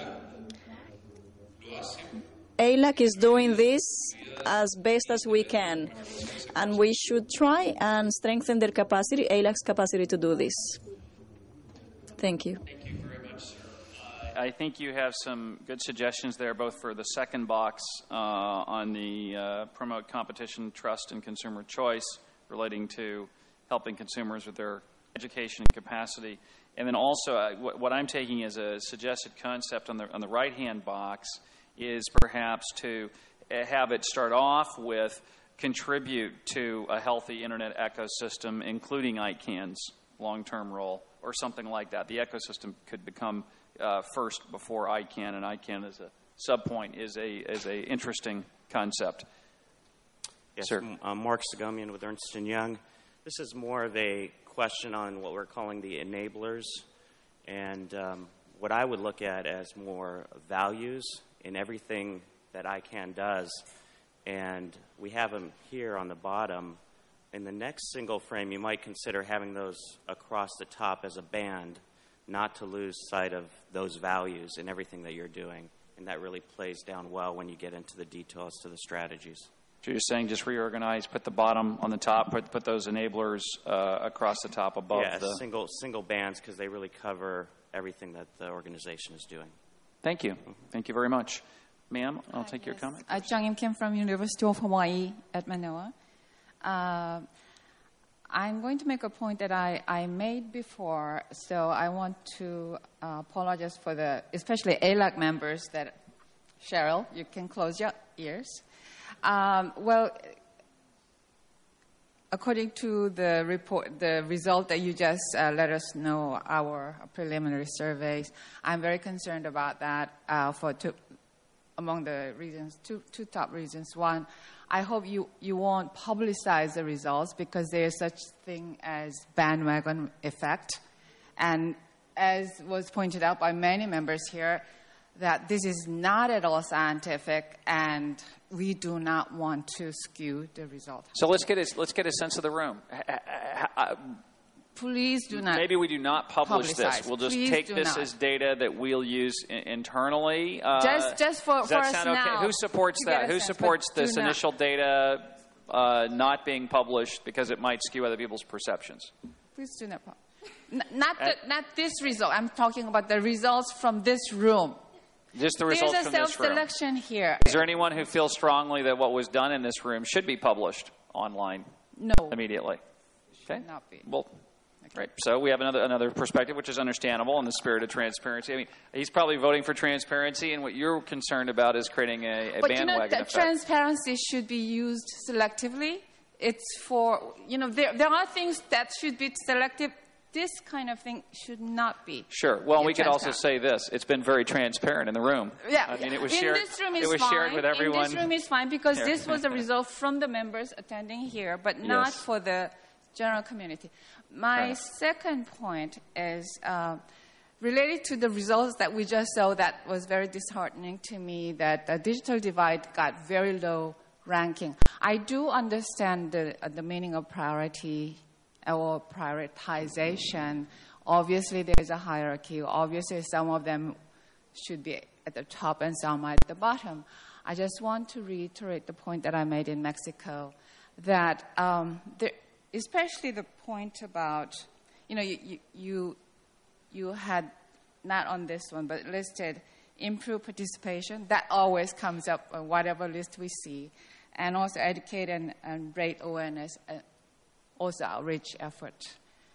ALAC is doing this as best as we can, and we should try and strengthen their capacity, ALAC's capacity to do this. Thank you. Thank you very much, sir. I think you have some good suggestions there, both for the second box on the promote competition, trust, and consumer choice relating to helping consumers with their education and capacity. And then also, what I'm taking as a suggested concept on the right-hand box is perhaps to have it start off with contribute to a healthy Internet ecosystem, including ICANN's long-term role, or something like that. The ecosystem could become first before ICANN, and ICANN as a subpoint is a interesting concept. Yes, sir. I'm Mark Segomian with Ernst & Young. This is more of a question on what we're calling the enablers, and what I would look at as more values in everything that ICANN does. And we have them here on the bottom. In the next single frame, you might consider having those across the top as a band, not to lose sight of those values in everything that you're doing. And that really plays down well when you get into the details to the strategies. So you're saying just reorganize, put the bottom on the top, put those enablers across the top above the... single bands, because they really cover everything that the organization is doing. Thank you. Thank you very much. Ma'am, I'll take your comment. Jang Im Kim from University of Hawaii at Manoa. I'm going to make a point that I made before, so I want to apologize for especially ALAC members that, Cheryl, you can close your ears. Well, according to the report, the result that you just let us know, our preliminary surveys, I'm very concerned about that for among the reasons, two top reasons. One, I hope you won't publicize the results because there's such thing as bandwagon effect. And as was pointed out by many members here, that this is not at all scientific, and we do not want to skew the result. So let's get a sense of the room. please do not. Maybe we do not publish this. publicize. We'll just Please take do this not. as data that we'll use internally. Just for does that us sound okay? now, Who supports to get that? a Who sense, supports but do this not. initial data not being published because it might skew other people's perceptions? Please do not. Not this result. I'm talking about the results from this room. Just the results There's a from this room. self-selection here. Is there anyone who feels strongly that what was done in this room should be published online? No. Immediately. Okay. Should not be. Well, right. So we have another perspective, which is understandable in the spirit of transparency. I mean, he's probably voting for transparency, and what you're concerned about is creating a But bandwagon the effect. transparency should be used selectively. It's for, there are things that should be selective. This kind of thing should not be. Sure. Well, we could also transparent. say this: it's been very transparent in the room. Yeah. I mean, it was in shared. This room is it was fine. shared with everyone. In this room is fine because Here. this was a result from the members attending here, but not Yes. for the general community. My second point is related to the results that we just saw. That was very disheartening to me. That the digital divide got very low ranking. I do understand the meaning of priority or prioritization. Obviously, there's a hierarchy. Obviously, some of them should be at the top and some at the bottom. I just want to reiterate the point that I made in Mexico, that especially the point about, you had, not on this one, but listed improve participation. That always comes up on whatever list we see. And also educate and rate awareness, also outreach effort.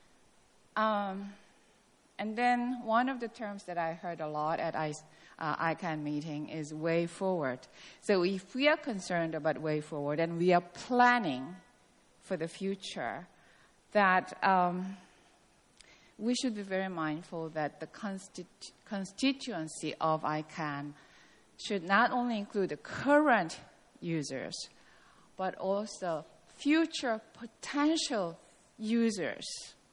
And then one of the terms that I heard a lot at ICANN meeting is way forward. So if we are concerned about way forward and we are planning for the future, that we should be very mindful that the constituency of ICANN should not only include the current users, but also future potential users.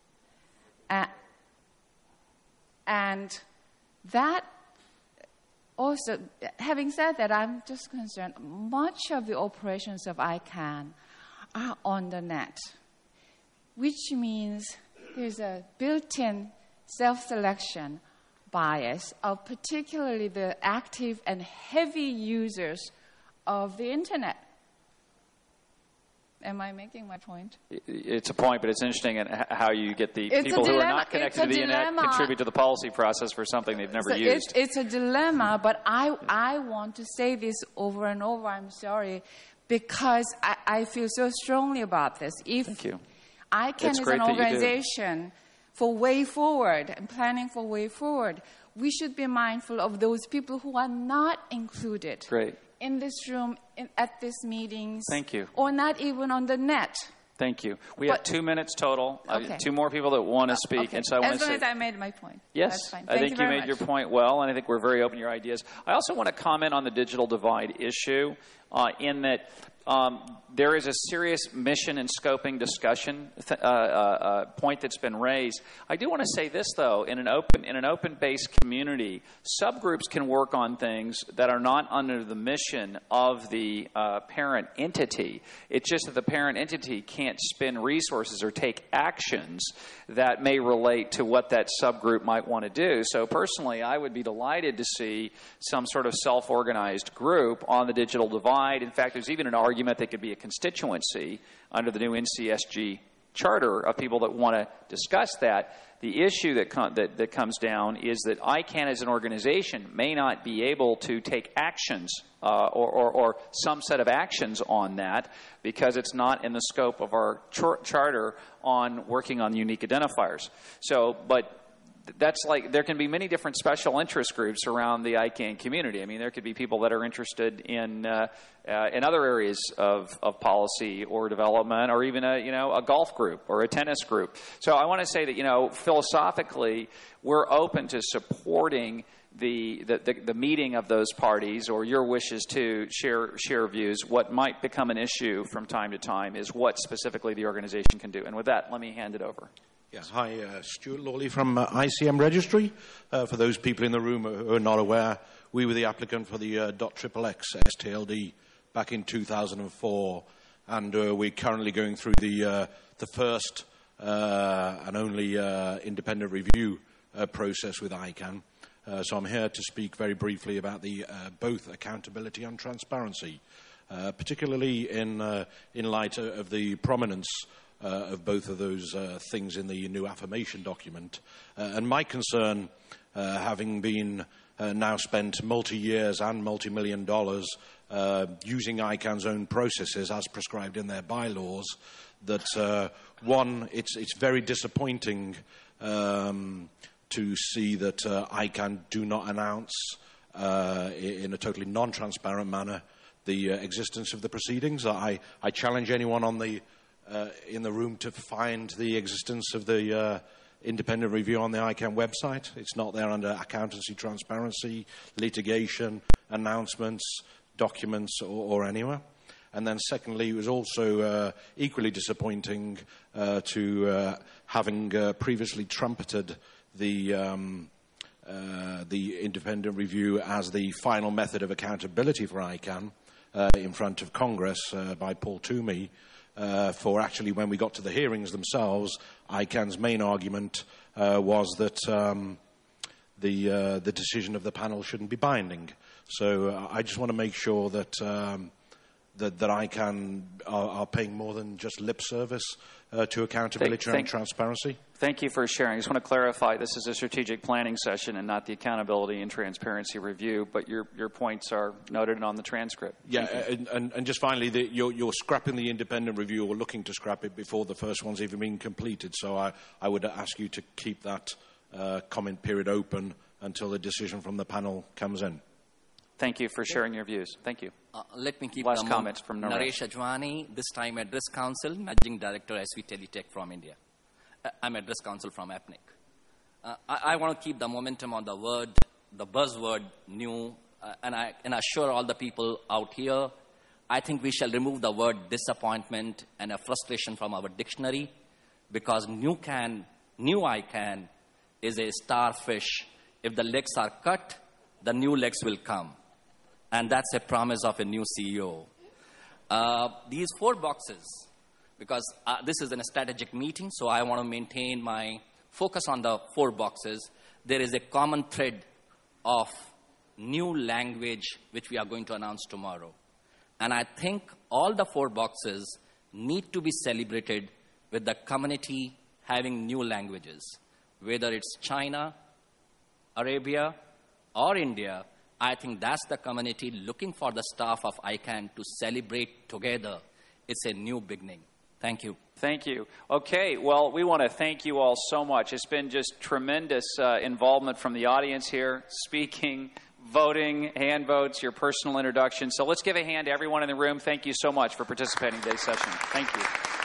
And that also, having said that, I'm just concerned, much of the operations of ICANN are on the net, which means there's a built-in self-selection bias of particularly the active and heavy users of the internet. Am I making my point? It's a point, but it's interesting in how you get the It's a people who are dilemma. not connected It's to the a internet dilemma. contribute to the policy process for something they've never So used. it's a dilemma, but I want to say this over and over, I'm sorry, because I feel so strongly about this. Thank you. ICANN It's is great an that you do. organization for way forward and planning for way forward. We should be mindful of those people who are not included Great. in this room, at these meetings, Thank you. or not even on the net. Thank you. We have 2 minutes total. Okay. 2 more people that want to speak, Okay. and so I want As to long say. as I made my point. Yes, That's fine. I Thank think you you very made your much. point well, and I think we're very open to your ideas. I also want to comment on the digital divide issue in that there is a serious mission and scoping discussion point that's been raised. I do want to say this, though. In an open-based community, subgroups can work on things that are not under the mission of the parent entity. It's just that the parent entity can't spend resources or take actions that may relate to what that subgroup might want to do. So personally, I would be delighted to see some sort of self-organized group on the digital divide. In fact, there's even an argument that could be a constituency under the new NCSG charter of people that want to discuss that. The issue that comes down is that ICANN as an organization may not be able to take actions or some set of actions on that because it's not in the scope of our charter on working on unique identifiers. So, but that's like, there can be many different special interest groups around the ICANN community. I mean, there could be people that are interested in other areas of policy or development, or even a golf group or a tennis group. So I want to say that, philosophically, we're open to supporting the meeting of those parties or your wishes to share views. What might become an issue from time to time is what specifically the organization can do. And with that, let me hand it over. Yeah, hi, Stuart Lawley from ICM Registry. For those people in the room who are not aware, we were the applicant for the .XXX STLD back in 2004, and we're currently going through the first and only independent review process with ICANN. So I'm here to speak very briefly about both accountability and transparency, particularly in light of the prominence of both of those things in the new affirmation document. And my concern, having been now spent multi-years and multi-million dollars using ICANN's own processes as prescribed in their bylaws, that one, it's very disappointing to see that ICANN do not announce in a totally non-transparent manner the existence of the proceedings. I challenge anyone in the room to find the existence of the independent review on the ICANN website. It's not there under accountancy, transparency, litigation, announcements, documents, or anywhere. And then secondly, it was also equally disappointing to having previously trumpeted the independent review as the final method of accountability for ICANN in front of Congress by Paul Toomey, for actually when we got to the hearings themselves, ICANN's main argument was that the decision of the panel shouldn't be binding. So I just want to make sure that that ICANN are paying more than just lip service to accountability and transparency. Thank you for sharing. I just want to clarify, this is a strategic planning session and not the accountability and transparency review, but your points are noted on the transcript. Yeah, and just finally, you're scrapping the independent review or looking to scrap it before the first one's even been completed. So I would ask you to keep that comment period open until the decision from the panel comes in. Thank you for sharing your views. Thank you. Let me keep last comments from Naresh Ajwani, this time Address Council, Managing Director, SV Teletech from India. I'm Address Council from APNIC. I want to keep the momentum on the buzzword new, and I assure all the people out here, I think we shall remove the word disappointment and a frustration from our dictionary, because new ICANN is a starfish. If the legs are cut, the new legs will come. And that's a promise of a new CEO. These 4 boxes, because this is a strategic meeting, so I want to maintain my focus on the 4 boxes. There is a common thread of new language which we are going to announce tomorrow. And I think all the 4 boxes need to be celebrated with the community having new languages. Whether it's China, Arabia, or India, I think that's the community looking for the staff of ICANN to celebrate together. It's a new beginning. Thank you. Thank you. Okay, well, we want to thank you all so much. It's been just tremendous involvement from the audience here, speaking, voting, hand votes, your personal introduction. So let's give a hand to everyone in the room. Thank you so much for participating in today's session. Thank you.